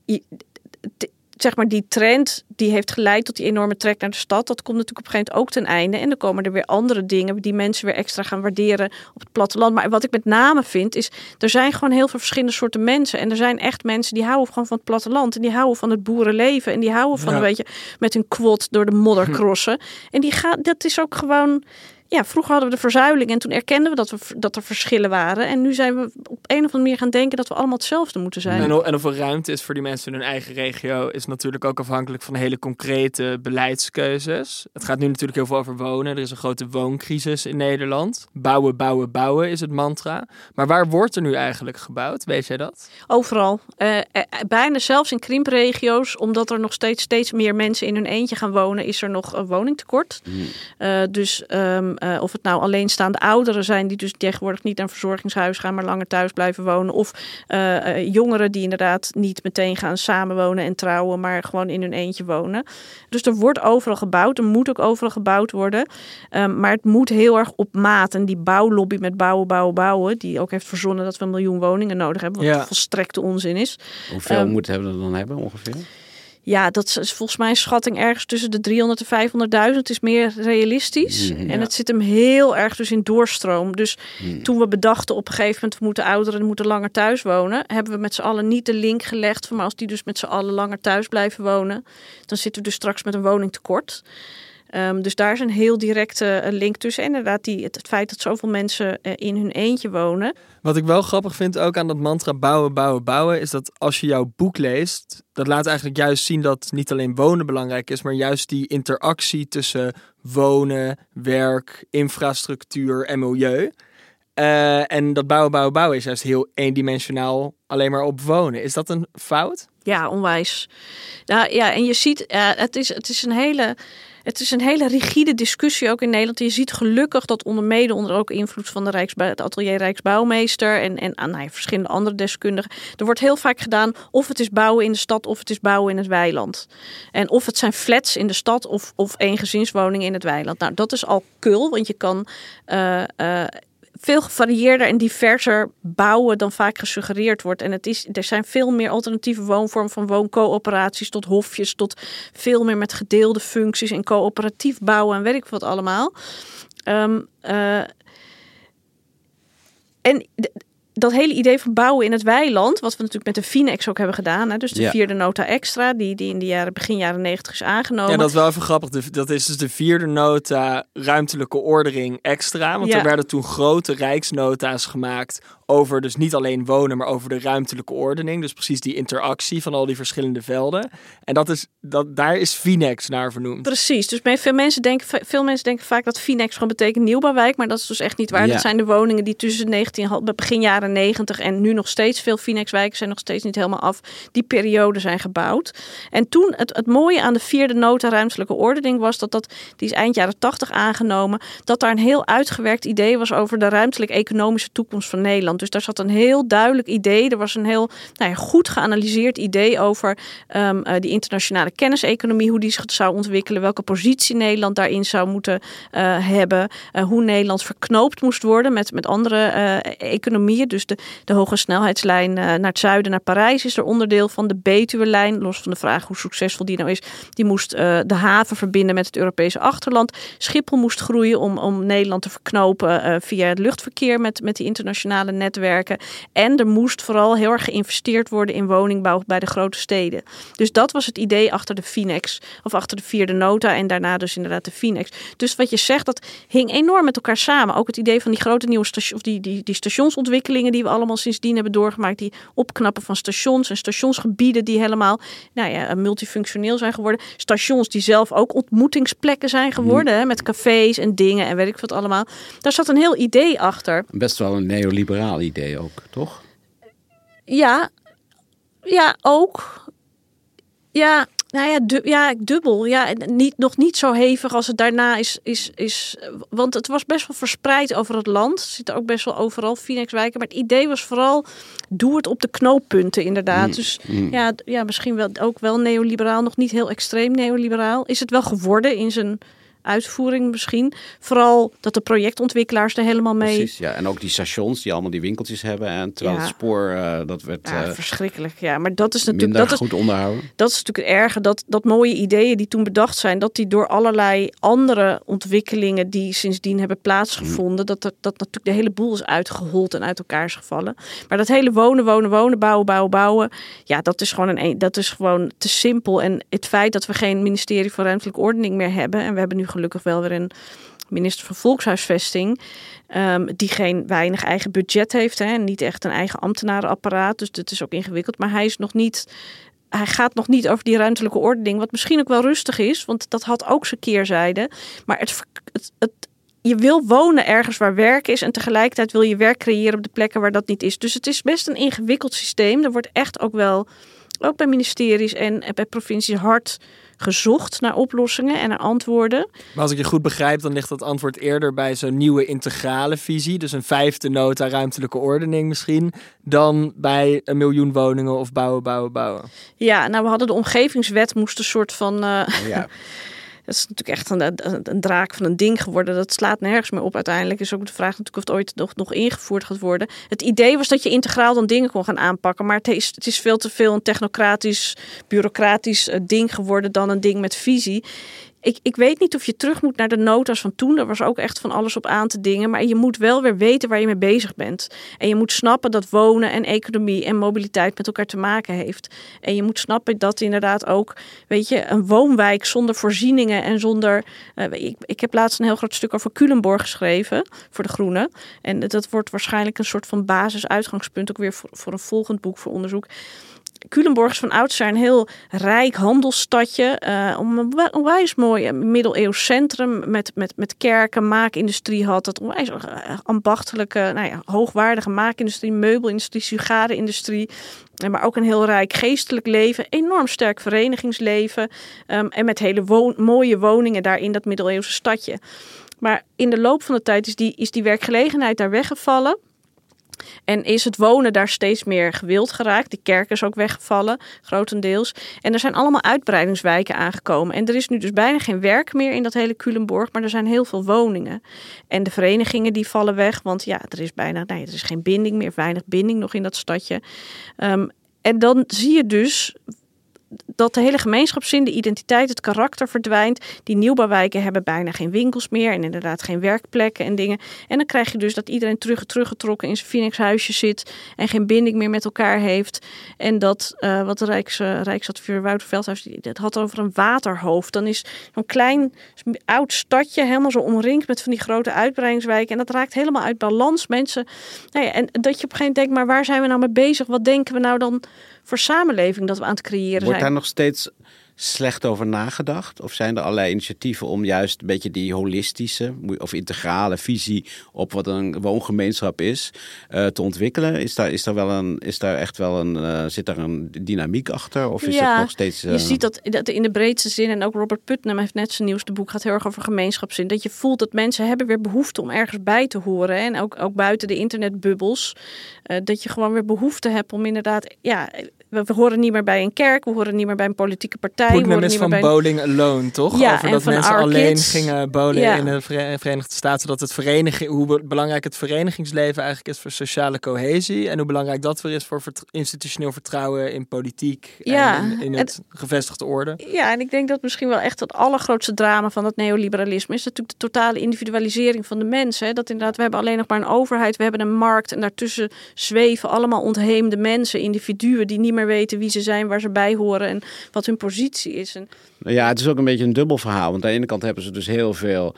Speaker 4: zeg maar, die trend die heeft geleid tot die enorme trek naar de stad. Dat komt natuurlijk op een gegeven moment ook ten einde. En dan komen er weer andere dingen die mensen weer extra gaan waarderen op het platteland. Maar wat ik met name vind is, er zijn gewoon heel veel verschillende soorten mensen. En er zijn echt mensen die houden gewoon van het platteland. En die houden van het boerenleven. En die houden van,
Speaker 2: Ja.
Speaker 4: een beetje met hun quad door de modder crossen. En die gaat, dat is ook gewoon... Ja, vroeger hadden we de verzuiling en toen erkenden we dat, we dat er verschillen waren. En nu zijn we op een of andere manier gaan denken dat we allemaal hetzelfde moeten zijn.
Speaker 2: En, of, en of er ruimte is voor die mensen in hun eigen regio is natuurlijk ook afhankelijk van hele concrete beleidskeuzes. Het gaat nu natuurlijk heel veel over wonen. Er is een grote wooncrisis in Nederland. Bouwen, bouwen, bouwen is het mantra. Maar waar wordt er nu eigenlijk gebouwd? Weet jij dat?
Speaker 4: Overal. Uh, uh, bijna zelfs in krimpregio's, omdat er nog steeds, steeds meer mensen in hun eentje gaan wonen, is er nog een woningtekort.
Speaker 3: Mm.
Speaker 4: Uh, dus um, uh, of het nou alleenstaande ouderen zijn die dus tegenwoordig niet naar een verzorgingshuis gaan, maar langer thuis blijven wonen. Of uh, uh, jongeren die inderdaad niet meteen gaan samenwonen en trouwen, maar gewoon in hun eentje wonen. Dus er wordt overal gebouwd. Er moet ook overal gebouwd worden. Um, maar het moet heel erg op maat. En die bouwlobby met bouwen, bouwen, bouwen, die ook heeft verzonnen dat we een miljoen woningen nodig hebben, wat
Speaker 2: Ja.
Speaker 4: volstrekte onzin is.
Speaker 3: Hoeveel
Speaker 4: Um,
Speaker 3: moeten we er dan hebben ongeveer?
Speaker 4: Ja, dat is volgens mij een schatting ergens tussen de driehonderd en vijfhonderdduizend is meer realistisch.
Speaker 3: Mm,
Speaker 4: en
Speaker 2: ja.
Speaker 4: het zit hem heel erg dus in doorstroom. Dus
Speaker 3: Mm.
Speaker 4: toen we bedachten op een gegeven moment, we moeten ouderen moeten langer thuis wonen, hebben we met z'n allen niet de link gelegd van, maar als die dus met z'n allen langer thuis blijven wonen, dan zitten we dus straks met een woningtekort. Um, dus daar is een heel directe uh, link tussen. En inderdaad, die, het, het feit dat zoveel mensen uh, in hun eentje wonen.
Speaker 2: Wat ik wel grappig vind ook aan dat mantra bouwen, bouwen, bouwen, is dat als je jouw boek leest, dat laat eigenlijk juist zien dat niet alleen wonen belangrijk is, maar juist die interactie tussen wonen, werk, infrastructuur en milieu. Uh, en dat bouwen, bouwen, bouwen is juist heel eendimensionaal alleen maar op wonen. Is dat een fout?
Speaker 4: Ja, onwijs. Nou, ja, en je ziet, uh, het, is, het, is een hele, het is een hele rigide discussie ook in Nederland. Je ziet gelukkig dat onder mede onder ook invloed van de Rijksbouw, het atelier Rijksbouwmeester en, en nou ja, verschillende andere deskundigen. Er wordt heel vaak gedaan of het is bouwen in de stad of het is bouwen in het weiland. En of het zijn flats in de stad of, of eengezinswoningen in het weiland. Nou, dat is al kul, want je kan... Uh, uh, veel gevarieerder en diverser bouwen dan vaak gesuggereerd wordt. En het is, er zijn veel meer alternatieve woonvormen, van wooncoöperaties tot hofjes, tot veel meer met gedeelde functies en coöperatief bouwen en weet ik wat allemaal. Um, uh, en d- dat hele idee van bouwen in het weiland, wat we natuurlijk met de Finex ook hebben gedaan, hè, dus de ja. vierde nota extra, die, die in de jaren, begin jaren negentig is aangenomen.
Speaker 2: Ja, dat is wel even grappig. De, dat is dus de vierde nota ruimtelijke ordening extra. Want ja. er werden toen grote rijksnota's gemaakt over dus niet alleen wonen, maar over de ruimtelijke ordening. Dus precies die interactie van al die verschillende velden. En dat is, dat, daar is Finex naar vernoemd.
Speaker 4: Precies. Dus veel mensen denken, veel mensen denken vaak dat Finex gewoon betekent nieuwbouwwijk, maar dat is dus echt niet waar. Ja. Dat zijn de woningen die tussen negentien, begin jaren negentig en nu nog steeds veel Finex-wijken zijn nog steeds niet helemaal af. Die periode zijn gebouwd. En toen, het, het mooie aan de vierde nota ruimtelijke ordening was dat dat, die is eind jaren tachtig aangenomen, dat daar een heel uitgewerkt idee was over de ruimtelijk-economische toekomst van Nederland. Dus daar zat een heel duidelijk idee. Er was een heel nou ja, goed geanalyseerd idee over um, uh, die internationale kenniseconomie, hoe die zich zou ontwikkelen, welke positie Nederland daarin zou moeten uh, hebben, uh, hoe Nederland verknoopt moest worden met, met andere uh, economieën. Dus de, de hoge snelheidslijn uh, naar het zuiden, naar Parijs, is er onderdeel van. De Betuwe-lijn, los van de vraag hoe succesvol die nou is, die moest uh, de haven verbinden met het Europese achterland. Schiphol moest groeien om, om Nederland te verknopen uh, via het luchtverkeer met, met die internationale netwerken. En er moest vooral heel erg geïnvesteerd worden in woningbouw bij de grote steden. Dus dat was het idee achter de Finex, of achter de vierde nota en daarna dus inderdaad de Finex. Dus wat je zegt, dat hing enorm met elkaar samen. Ook het idee van die grote nieuwe station, of die, die, die stationsontwikkelingen die we allemaal sindsdien hebben doorgemaakt, die opknappen van stations en stationsgebieden die helemaal nou ja, multifunctioneel zijn geworden. Stations die zelf ook ontmoetingsplekken zijn geworden, mm. hè, met cafés en dingen en weet ik wat allemaal. Daar zat een heel idee achter.
Speaker 3: Best wel een neoliberaal idee ook, toch?
Speaker 4: Ja, ja, ook. Ja, nou ja, du- ja, dubbel. Ja, niet, nog niet zo hevig als het daarna is, is, is. Want het was best wel verspreid over het land. Er zitten ook best wel overal Finex-wijken. Maar het idee was vooral, doe het op de knooppunten inderdaad. Mm, dus mm. Ja, ja, misschien wel ook wel neoliberaal. Nog niet heel extreem neoliberaal. Is het wel geworden in zijn uitvoering misschien. Vooral dat de projectontwikkelaars er helemaal mee...
Speaker 3: Precies, ja. En ook die stations die allemaal die winkeltjes hebben. En terwijl ja. het spoor, uh, dat werd...
Speaker 4: Ja,
Speaker 3: uh,
Speaker 4: verschrikkelijk. Ja, maar dat is natuurlijk...
Speaker 3: Minder
Speaker 4: dat
Speaker 3: goed
Speaker 4: is,
Speaker 3: onderhouden.
Speaker 4: Dat is natuurlijk het erge. Dat, dat mooie ideeën die toen bedacht zijn, dat die door allerlei andere ontwikkelingen die sindsdien hebben plaatsgevonden, mm. dat, dat, dat natuurlijk de hele boel is uitgehold en uit elkaar is gevallen. Maar dat hele wonen, wonen, wonen, bouwen, bouwen, bouwen. Ja, dat is gewoon, een, dat is gewoon te simpel. En het feit dat we geen ministerie van Ruimtelijke Ordening meer hebben, en we hebben nu gelukkig wel weer een minister van Volkshuisvesting, um, die geen weinig eigen budget heeft, hè, en niet echt een eigen ambtenarenapparaat. Dus dat is ook ingewikkeld. Maar hij is nog niet, hij gaat nog niet over die ruimtelijke ordening, wat misschien ook wel rustig is, want dat had ook zijn keerzijde. Maar het, het, het je wil wonen ergens waar werk is en tegelijkertijd wil je werk creëren op de plekken waar dat niet is. Dus het is best een ingewikkeld systeem. Er wordt echt ook wel, ook bij ministeries en bij provincies hard gezocht naar oplossingen en naar antwoorden.
Speaker 2: Maar als ik je goed begrijp, dan ligt dat antwoord eerder bij zo'n nieuwe integrale visie, dus een vijfde nota ruimtelijke ordening misschien, dan bij een miljoen woningen of bouwen, bouwen, bouwen.
Speaker 4: Ja, nou we hadden de omgevingswet, moest een soort van... Uh, ja. Dat is natuurlijk echt een, een, een draak van een ding geworden. Dat slaat nergens meer op. Uiteindelijk is ook de vraag natuurlijk of het ooit nog, nog ingevoerd gaat worden. Het idee was dat je integraal dan dingen kon gaan aanpakken. Maar het is, het is veel te veel een technocratisch, bureaucratisch uh, ding geworden dan een ding met visie. Ik, ik weet niet of je terug moet naar de nota's van toen. Er was ook echt van alles op aan te dingen. Maar je moet wel weer weten waar je mee bezig bent. En je moet snappen dat wonen en economie en mobiliteit met elkaar te maken heeft. En je moet snappen dat inderdaad ook, weet je, een woonwijk zonder voorzieningen en zonder... Uh, ik, ik heb laatst een heel groot stuk over Culemborg geschreven voor de Groenen. En dat wordt waarschijnlijk een soort van basis-uitgangspunt ook weer voor, voor een volgend boek voor onderzoek. Culemborg is van oudsher een heel rijk handelsstadje. Uh, om een onwijs mooi middeleeuws centrum met, met, met kerken, maakindustrie had. Het onwijs ambachtelijke, nou ja, hoogwaardige maakindustrie, meubelindustrie, sigarenindustrie. Maar ook een heel rijk geestelijk leven. Enorm sterk verenigingsleven. Um, en met hele wo- mooie woningen daar in dat middeleeuwse stadje. Maar in de loop van de tijd is die, is die werkgelegenheid daar weggevallen. En is het wonen daar steeds meer gewild geraakt. Die kerk is ook weggevallen, grotendeels. En er zijn allemaal uitbreidingswijken aangekomen. En er is nu dus bijna geen werk meer in dat hele Culemborg. Maar er zijn heel veel woningen. En de verenigingen die vallen weg. Want ja, er is bijna, nee, er is geen binding meer. Weinig binding nog in dat stadje. Um, en dan zie je dus dat de hele gemeenschapszin, de identiteit, het karakter verdwijnt. Die nieuwbouwwijken hebben bijna geen winkels meer en inderdaad geen werkplekken en dingen. En dan krijg je dus dat iedereen terug, teruggetrokken in zijn Phoenixhuisje zit en geen binding meer met elkaar heeft. En dat, uh, wat de Rijks, uh, Rijksadviseur Wouter Veldhuis, het had over een waterhoofd. Dan is zo'n klein, oud stadje helemaal zo omringd met van die grote uitbreidingswijken. En dat raakt helemaal uit balans. Mensen, nou ja, en dat je op een gegeven moment denkt, maar waar zijn we nou mee bezig? Wat denken we nou dan voor samenleving dat we aan het creëren zijn?
Speaker 3: Wordt daar nog steeds slecht over nagedacht? Of zijn er allerlei initiatieven om juist een beetje die holistische of integrale visie op wat een woongemeenschap is uh, te ontwikkelen? Is daar, is daar wel een, is daar echt wel een, uh, zit daar een dynamiek achter? Of is
Speaker 4: ja,
Speaker 3: het nog steeds... Uh...
Speaker 4: je ziet dat, dat in de breedste zin, en ook Robert Putnam heeft net zijn nieuwste boek, gaat heel erg over gemeenschapszin. Dat je voelt dat mensen hebben weer behoefte om ergens bij te horen. Hè? En ook, ook buiten de internetbubbels. Uh, dat je gewoon weer behoefte hebt om inderdaad, ja, we, we horen niet meer bij een kerk, we horen niet meer bij een politieke partij.
Speaker 2: Putnam is van bij... bowling alone, toch?
Speaker 4: Ja,
Speaker 2: over dat
Speaker 4: van
Speaker 2: mensen alleen
Speaker 4: kids.
Speaker 2: gingen bowlen
Speaker 4: ja.
Speaker 2: in de Verenigde Staten. Dat het vereniging, hoe belangrijk het verenigingsleven eigenlijk is voor sociale cohesie. En hoe belangrijk dat weer is voor vert- institutioneel vertrouwen in politiek.
Speaker 4: Ja.
Speaker 2: En in, in het en, gevestigde orde.
Speaker 4: Ja, en ik denk dat misschien wel echt het allergrootste drama van het neoliberalisme is natuurlijk de totale individualisering van de mensen. Hè? Dat inderdaad, we hebben alleen nog maar een overheid, we hebben een markt en daartussen zweven allemaal ontheemde mensen, individuen die niet meer weten wie ze zijn, waar ze bij horen en wat hun positie is. En...
Speaker 3: Ja, het is ook een beetje een dubbel verhaal. Want aan de ene kant hebben ze dus heel veel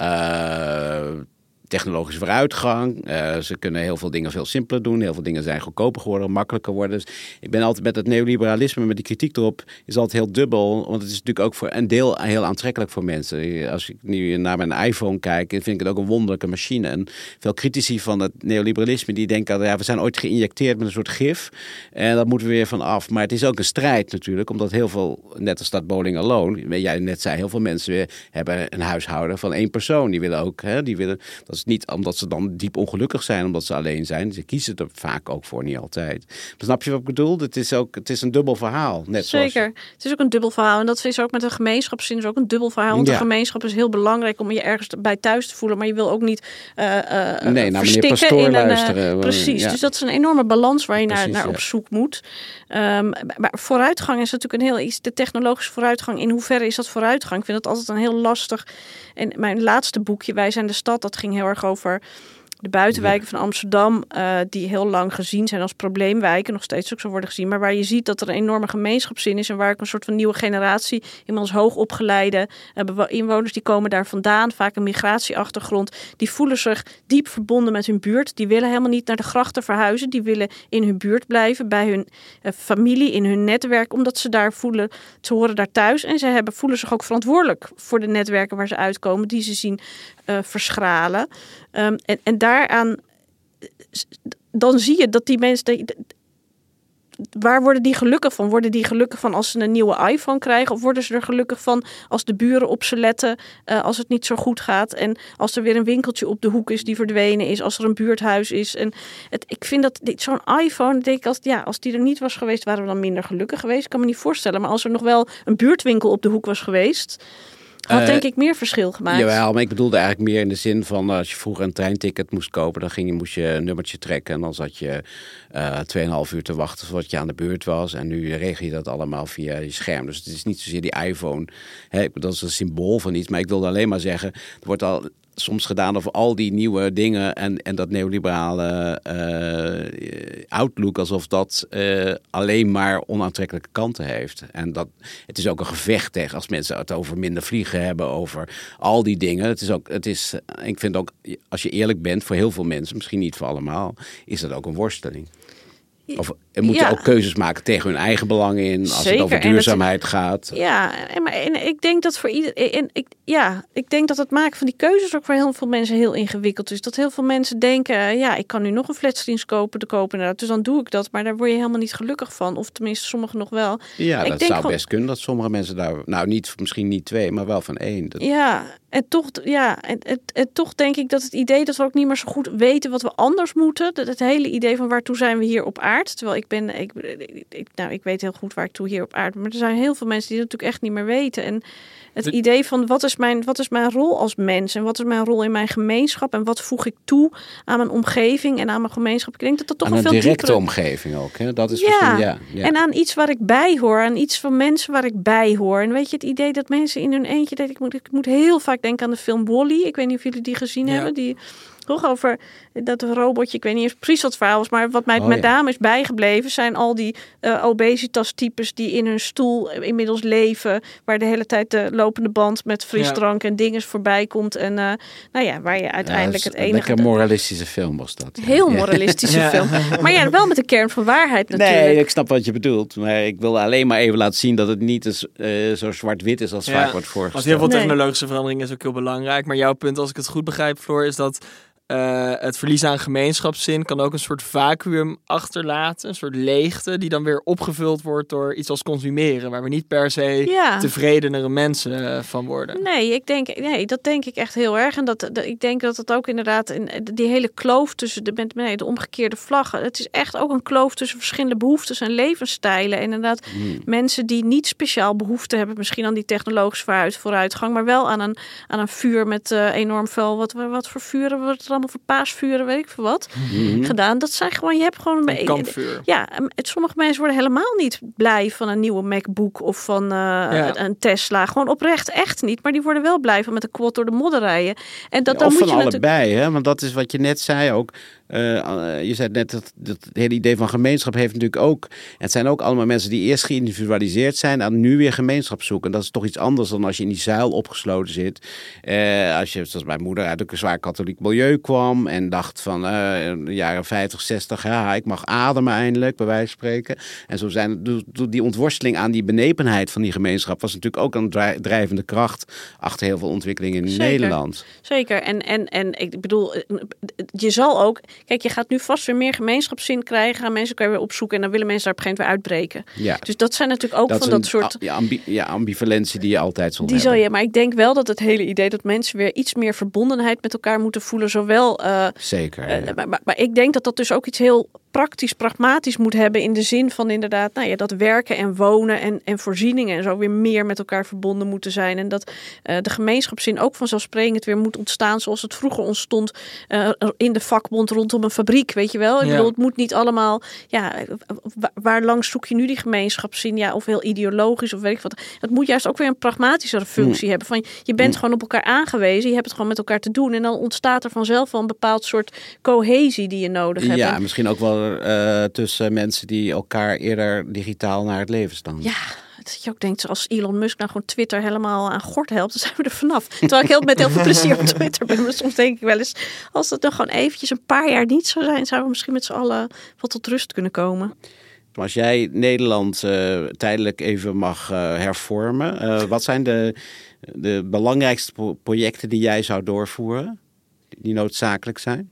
Speaker 3: Uh, technologische vooruitgang. Uh, ze kunnen heel veel dingen veel simpeler doen. Heel veel dingen zijn goedkoper geworden, makkelijker worden. Dus ik ben altijd met het neoliberalisme, met die kritiek erop, is altijd heel dubbel. Want het is natuurlijk ook voor een deel heel aantrekkelijk voor mensen. Als ik nu naar mijn iPhone kijk, vind ik het ook een wonderlijke machine. En veel critici van het neoliberalisme, die denken dat ja, we zijn ooit geïnjecteerd met een soort gif. En dat moeten we weer van af. Maar het is ook een strijd natuurlijk, omdat heel veel, net als dat bowling alone, jij net zei, heel veel mensen weer hebben een huishouden van één persoon. Die willen ook, hè, die willen, dat is niet omdat ze dan diep ongelukkig zijn, omdat ze alleen zijn. Ze kiezen er vaak ook voor, niet altijd. Maar snap je wat ik bedoel? Het is ook, het is een dubbel verhaal. Net
Speaker 4: Zeker.
Speaker 3: Zoals...
Speaker 4: Het is ook een dubbel verhaal. En dat is ook met een gemeenschapszin is ook een dubbel verhaal. Want ja. de gemeenschap is heel belangrijk om je ergens bij thuis te voelen. Maar je wil ook niet uh, uh,
Speaker 3: nee, naar
Speaker 4: verstikken
Speaker 3: Pastoor
Speaker 4: in een...
Speaker 3: luisteren.
Speaker 4: Precies.
Speaker 3: Ja.
Speaker 4: Dus dat is een enorme balans waar je
Speaker 3: Precies,
Speaker 4: naar, naar
Speaker 3: ja.
Speaker 4: op zoek moet. Um, maar vooruitgang is natuurlijk een heel... Is de technologische vooruitgang, in hoeverre is dat vooruitgang? Ik vind dat altijd een heel lastig... En mijn laatste boekje, Wij zijn de stad, dat ging heel erg over de buitenwijken van Amsterdam, uh, die heel lang gezien zijn als probleemwijken, nog steeds ook zo worden gezien, maar waar je ziet dat er een enorme gemeenschapszin is en waar ook een soort van nieuwe generatie, inmiddels hoogopgeleide uh, inwoners, die komen daar vandaan, vaak een migratieachtergrond, die voelen zich diep verbonden met hun buurt, die willen helemaal niet naar de grachten verhuizen, die willen in hun buurt blijven, bij hun uh, familie, in hun netwerk, omdat ze daar voelen, ze horen daar thuis en ze hebben, voelen zich ook verantwoordelijk voor de netwerken waar ze uitkomen, die ze zien uh, verschralen. Um, en, en daaraan, dan zie je dat die mensen, waar worden die gelukkig van? Worden die gelukkig van als ze een nieuwe iPhone krijgen? Of worden ze er gelukkig van als de buren op ze letten, uh, als het niet zo goed gaat? En als er weer een winkeltje op de hoek is die verdwenen is, als er een buurthuis is. En het, ik vind dat dit, zo'n iPhone, denk ik, als, ja, als die er niet was geweest, waren we dan minder gelukkig geweest. Ik kan me niet voorstellen. Maar als er nog wel een buurtwinkel op de hoek was geweest, had denk ik meer verschil gemaakt.
Speaker 3: Jawel, maar ik bedoelde eigenlijk meer in de zin van als je vroeger een treinticket moest kopen, dan ging je, moest je een nummertje trekken en dan zat je uh, tweeënhalf uur te wachten voordat je aan de beurt was. En nu regel je dat allemaal via je scherm. Dus het is niet zozeer die iPhone. Hè, dat is een symbool van iets. Maar ik wilde alleen maar zeggen, er wordt al soms gedaan over al die nieuwe dingen en, en dat neoliberale uh, outlook, alsof dat uh, alleen maar onaantrekkelijke kanten heeft. En dat het is ook een gevecht tegen als mensen het over minder vliegen hebben, over al die dingen. Het is ook, het is, ik vind ook, als je eerlijk bent, voor heel veel mensen, misschien niet voor allemaal, is dat ook een worsteling. Of moeten
Speaker 4: ja.
Speaker 3: ook keuzes maken tegen hun eigen belang in, als Zeker. het over duurzaamheid het, gaat.
Speaker 4: Ja, en, maar, en ik denk dat voor iedereen, ik, ja, ik denk dat het maken van die keuzes ook voor heel veel mensen heel ingewikkeld is. Dat heel veel mensen denken, ja, ik kan nu nog een flatscreens kopen, te kopen inderdaad, dus dan doe ik dat, maar daar word je helemaal niet gelukkig van, of tenminste sommigen nog wel.
Speaker 3: Ja,
Speaker 4: ik
Speaker 3: dat
Speaker 4: denk
Speaker 3: zou
Speaker 4: gewoon,
Speaker 3: best kunnen dat sommige mensen daar, nou niet, misschien niet twee, maar wel van één. Dat...
Speaker 4: Ja, en toch, ja, en, en, en toch denk ik dat het idee dat we ook niet meer zo goed weten wat we anders moeten, dat het hele idee van waartoe zijn we hier op aarde, terwijl ik ben, ik, ik, nou, ik weet heel goed waar ik toe hier op aarde, maar er zijn heel veel mensen die dat natuurlijk echt niet meer weten. En het de... idee van wat is, mijn, wat is mijn rol als mens en wat is mijn rol in mijn gemeenschap en wat voeg ik toe aan mijn omgeving en aan mijn gemeenschap. Ik denk dat dat toch
Speaker 3: aan
Speaker 4: een veel
Speaker 3: directe
Speaker 4: diepere...
Speaker 3: omgeving ook. Hè? Dat is
Speaker 4: ja.
Speaker 3: ja, ja,
Speaker 4: en aan iets waar ik bij hoor, aan iets van mensen waar ik bij hoor. En weet je, het idee dat mensen in hun eentje, dat ik moet, ik moet heel vaak denken aan de film Wall-E. Ik weet niet of jullie die gezien ja. hebben, die... Toch over dat robotje, ik weet niet eens precies wat het verhaal was, maar wat mij oh, met name ja. is bijgebleven zijn al die uh, obesitas-types die in hun stoel inmiddels leven, waar de hele tijd de lopende band met frisdrank ja. en dingen voorbij komt. En uh, nou ja, waar je uiteindelijk
Speaker 3: ja,
Speaker 4: het enige...
Speaker 3: Lekker moralistische film was dat. Ja.
Speaker 4: Heel moralistische ja. film. Maar ja, wel met de kern van waarheid natuurlijk.
Speaker 3: Nee, ik snap wat je bedoelt. Maar ik wil alleen maar even laten zien dat het niet is, uh, zo zwart-wit is als ja. vaak wordt voorgesteld.
Speaker 2: Want heel veel technologische nee. verandering is ook heel belangrijk. Maar jouw punt, als ik het goed begrijp, Floor, is dat Uh, het verlies aan gemeenschapszin kan ook een soort vacuüm achterlaten. Een soort leegte die dan weer opgevuld wordt door iets als consumeren. Waar we niet per se ja. tevredenere mensen uh, van worden.
Speaker 4: Nee, ik denk, nee, dat denk ik echt heel erg. En dat, dat, ik denk dat het ook inderdaad, in, die hele kloof tussen de, nee, de omgekeerde vlaggen. Het is echt ook een kloof tussen verschillende behoeftes en levensstijlen. En inderdaad hmm. mensen die niet speciaal behoefte hebben. Misschien aan die technologische vooruit, vooruitgang. Maar wel aan een, aan een vuur met uh, enorm veel. Wat, wat voor vuren wordt er allemaal voor paasvuren, weet ik veel wat, mm-hmm. gedaan. Dat zijn gewoon, je hebt gewoon
Speaker 2: een kampvuur.
Speaker 4: Ja, sommige mensen worden helemaal niet blij van een nieuwe MacBook of van uh, ja. een Tesla. Gewoon oprecht echt niet. Maar die worden wel blij van met een quad door de modder rijden. En dat,
Speaker 3: ja,
Speaker 4: dan
Speaker 3: of
Speaker 4: moet
Speaker 3: van
Speaker 4: je
Speaker 3: allebei,
Speaker 4: natuurlijk...
Speaker 3: hè? Want dat is wat je net zei ook. Uh, je zei net dat, dat het hele idee van gemeenschap heeft natuurlijk ook... Het zijn ook allemaal mensen die eerst geïndividualiseerd zijn... en nu weer gemeenschap zoeken. En dat is toch iets anders dan als je in die zuil opgesloten zit. Uh, als je, zoals mijn moeder uit een zwaar katholiek milieu kwam... en dacht van uh, in de jaren vijftig, zestig... ja, ik mag ademen eindelijk, bij wijze van spreken. En zo zijn die ontworsteling aan die benepenheid van die gemeenschap... was natuurlijk ook een drijvende kracht... achter heel veel ontwikkelingen in Zeker. Nederland.
Speaker 4: Zeker. En, en, en ik bedoel, je zal ook... Kijk, je gaat nu vast weer meer gemeenschapszin krijgen. Gaan mensen kan je weer opzoeken en dan willen mensen daar op een gegeven moment weer uitbreken. Ja. Dus dat zijn natuurlijk ook dat van dat soort...
Speaker 3: Ja, ambi- ja, ambivalentie die je altijd zult
Speaker 4: die
Speaker 3: hebben.
Speaker 4: Zal je, maar ik denk wel dat het hele idee dat mensen weer iets meer verbondenheid met elkaar moeten voelen. Zowel... Uh,
Speaker 3: Zeker.
Speaker 4: Uh, ja. maar, maar, maar ik denk dat dat dus ook iets heel praktisch, pragmatisch moet hebben in de zin van inderdaad, nou ja, dat werken en wonen en, en voorzieningen en zo weer meer met elkaar verbonden moeten zijn. En dat uh, de gemeenschapszin ook vanzelfsprekend weer moet ontstaan zoals het vroeger ontstond uh, in de vakbond rondom een fabriek, weet je wel? Ik ja. bedoel, het moet niet allemaal, ja, waar langs zoek je nu die gemeenschapszin? Ja, of heel ideologisch of weet ik wat. Het moet juist ook weer een pragmatischere functie mm. hebben. Van, je bent mm. gewoon op elkaar aangewezen, je hebt het gewoon met elkaar te doen en dan ontstaat er vanzelf wel een bepaald soort cohesie die je nodig hebt.
Speaker 3: Ja, en misschien ook wel Uh, tussen mensen die elkaar eerder digitaal naar het leven staan.
Speaker 4: Ja, dat je ook denkt, als Elon Musk nou gewoon Twitter helemaal aan gort helpt, dan zijn we er vanaf. Terwijl ik heel, met heel veel plezier op Twitter ben. Maar soms denk ik wel eens, als dat dan gewoon eventjes een paar jaar niet zou zijn, zouden we misschien met z'n allen wat tot rust kunnen komen.
Speaker 3: Als jij Nederland uh, tijdelijk even mag uh, hervormen, uh, wat zijn de, de belangrijkste pro- projecten die jij zou doorvoeren, die noodzakelijk zijn?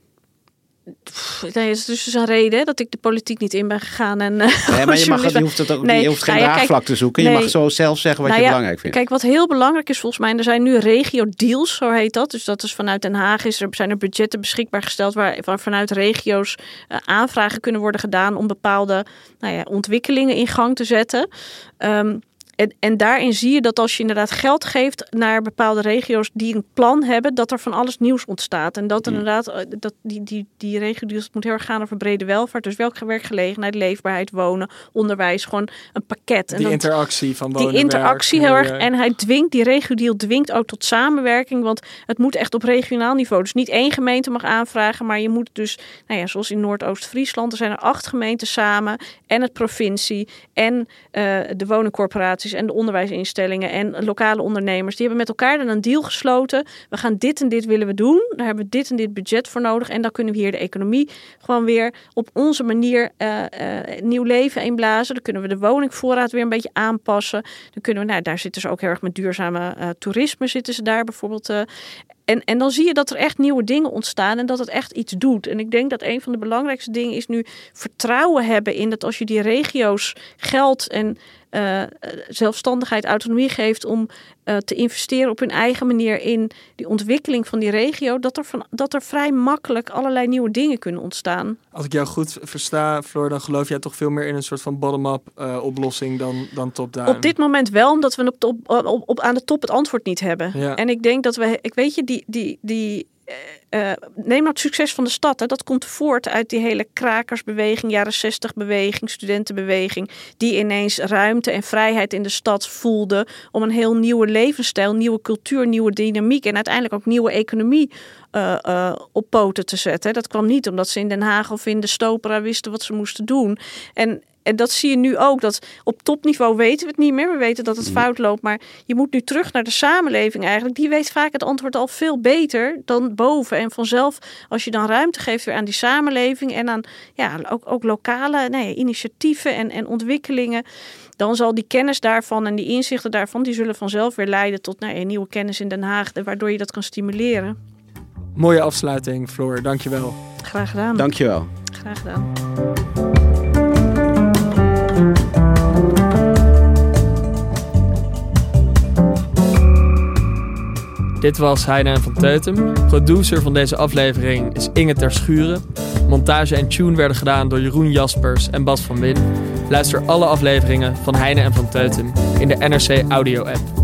Speaker 4: Nee, het is dus een reden dat ik de politiek niet in ben gegaan. En, uh,
Speaker 3: nee, maar je, mag, je hoeft, het ook, nee, je hoeft geen nou ja, draagvlak kijk, te zoeken. Nee, je mag zo zelf zeggen wat nou je ja, belangrijk vindt.
Speaker 4: Kijk, wat heel belangrijk is volgens mij, er zijn nu regio-deals, zo heet dat. Dus dat is vanuit Den Haag, is er, zijn er budgetten beschikbaar gesteld waar, waar vanuit regio's uh, aanvragen kunnen worden gedaan om bepaalde nou ja, ontwikkelingen in gang te zetten. Um, En, en daarin zie je dat als je inderdaad geld geeft naar bepaalde regio's die een plan hebben, dat er van alles nieuws ontstaat. En dat er inderdaad, dat die, die, die regio die moet heel erg gaan over brede welvaart. Dus welke werkgelegenheid, leefbaarheid, wonen, onderwijs, gewoon een pakket. En
Speaker 2: die
Speaker 4: dan,
Speaker 2: interactie van wonen,
Speaker 4: Die interactie
Speaker 2: werk,
Speaker 4: heel erg. En hij dwingt, die regio-deal dwingt ook tot samenwerking, want het moet echt op regionaal niveau. Dus niet één gemeente mag aanvragen, maar je moet dus, nou ja, zoals in Noordoost-Friesland, er zijn er acht gemeenten samen en het provincie en uh, de woningcorporaties organisaties en de onderwijsinstellingen en lokale ondernemers, die hebben met elkaar dan een deal gesloten. We gaan dit en dit willen we doen. Daar hebben we dit en dit budget voor nodig. En dan kunnen we hier de economie gewoon weer op onze manier uh, uh, nieuw leven inblazen. Dan kunnen we de woningvoorraad weer een beetje aanpassen. Dan kunnen we, nou, daar zitten ze ook heel erg met duurzame uh, toerisme zitten ze daar bijvoorbeeld. Uh, En, en dan zie je dat er echt nieuwe dingen ontstaan en dat het echt iets doet. En ik denk dat een van de belangrijkste dingen is nu vertrouwen hebben in dat als je die regio's geld en uh, zelfstandigheid, autonomie geeft om uh, te investeren op hun eigen manier in die ontwikkeling van die regio, dat er, van, dat er vrij makkelijk allerlei nieuwe dingen kunnen ontstaan.
Speaker 2: Als ik jou goed versta, Floor, dan geloof jij toch veel meer in een soort van bottom-up uh, oplossing dan, dan top-down?
Speaker 4: Op dit moment wel, omdat we op, op, op, op aan de top het antwoord niet hebben.
Speaker 2: Ja.
Speaker 4: En ik denk dat we, ik weet je, die, die, die Uh, neem nou het succes van de stad. Hè. Dat komt voort uit die hele krakersbeweging, jaren zestig beweging, studentenbeweging, die ineens ruimte en vrijheid in de stad voelde om een heel nieuwe levensstijl, nieuwe cultuur, nieuwe dynamiek en uiteindelijk ook nieuwe economie uh, uh, op poten te zetten. Dat kwam niet omdat ze in Den Haag of in de Stopera wisten wat ze moesten doen. En En dat zie je nu ook, dat op topniveau weten we het niet meer. We weten dat het fout loopt, maar je moet nu terug naar de samenleving eigenlijk. Die weet vaak het antwoord al veel beter dan boven. En vanzelf, als je dan ruimte geeft weer aan die samenleving en aan ja, ook, ook lokale nee, initiatieven en, en ontwikkelingen, dan zal die kennis daarvan en die inzichten daarvan, die zullen vanzelf weer leiden tot nou, een nieuwe kennis in Den Haag, waardoor je dat kan stimuleren.
Speaker 2: Mooie afsluiting, Floor. Dankjewel.
Speaker 4: Graag gedaan.
Speaker 3: Dankjewel.
Speaker 4: Graag gedaan.
Speaker 2: Dit was Heine en van Teutem. Producer van deze aflevering is Inge ter Schuren. Montage en tune werden gedaan door Jeroen Jaspers en Bas van Win. Luister alle afleveringen van Heine en van Teutem in de N R C Audio app.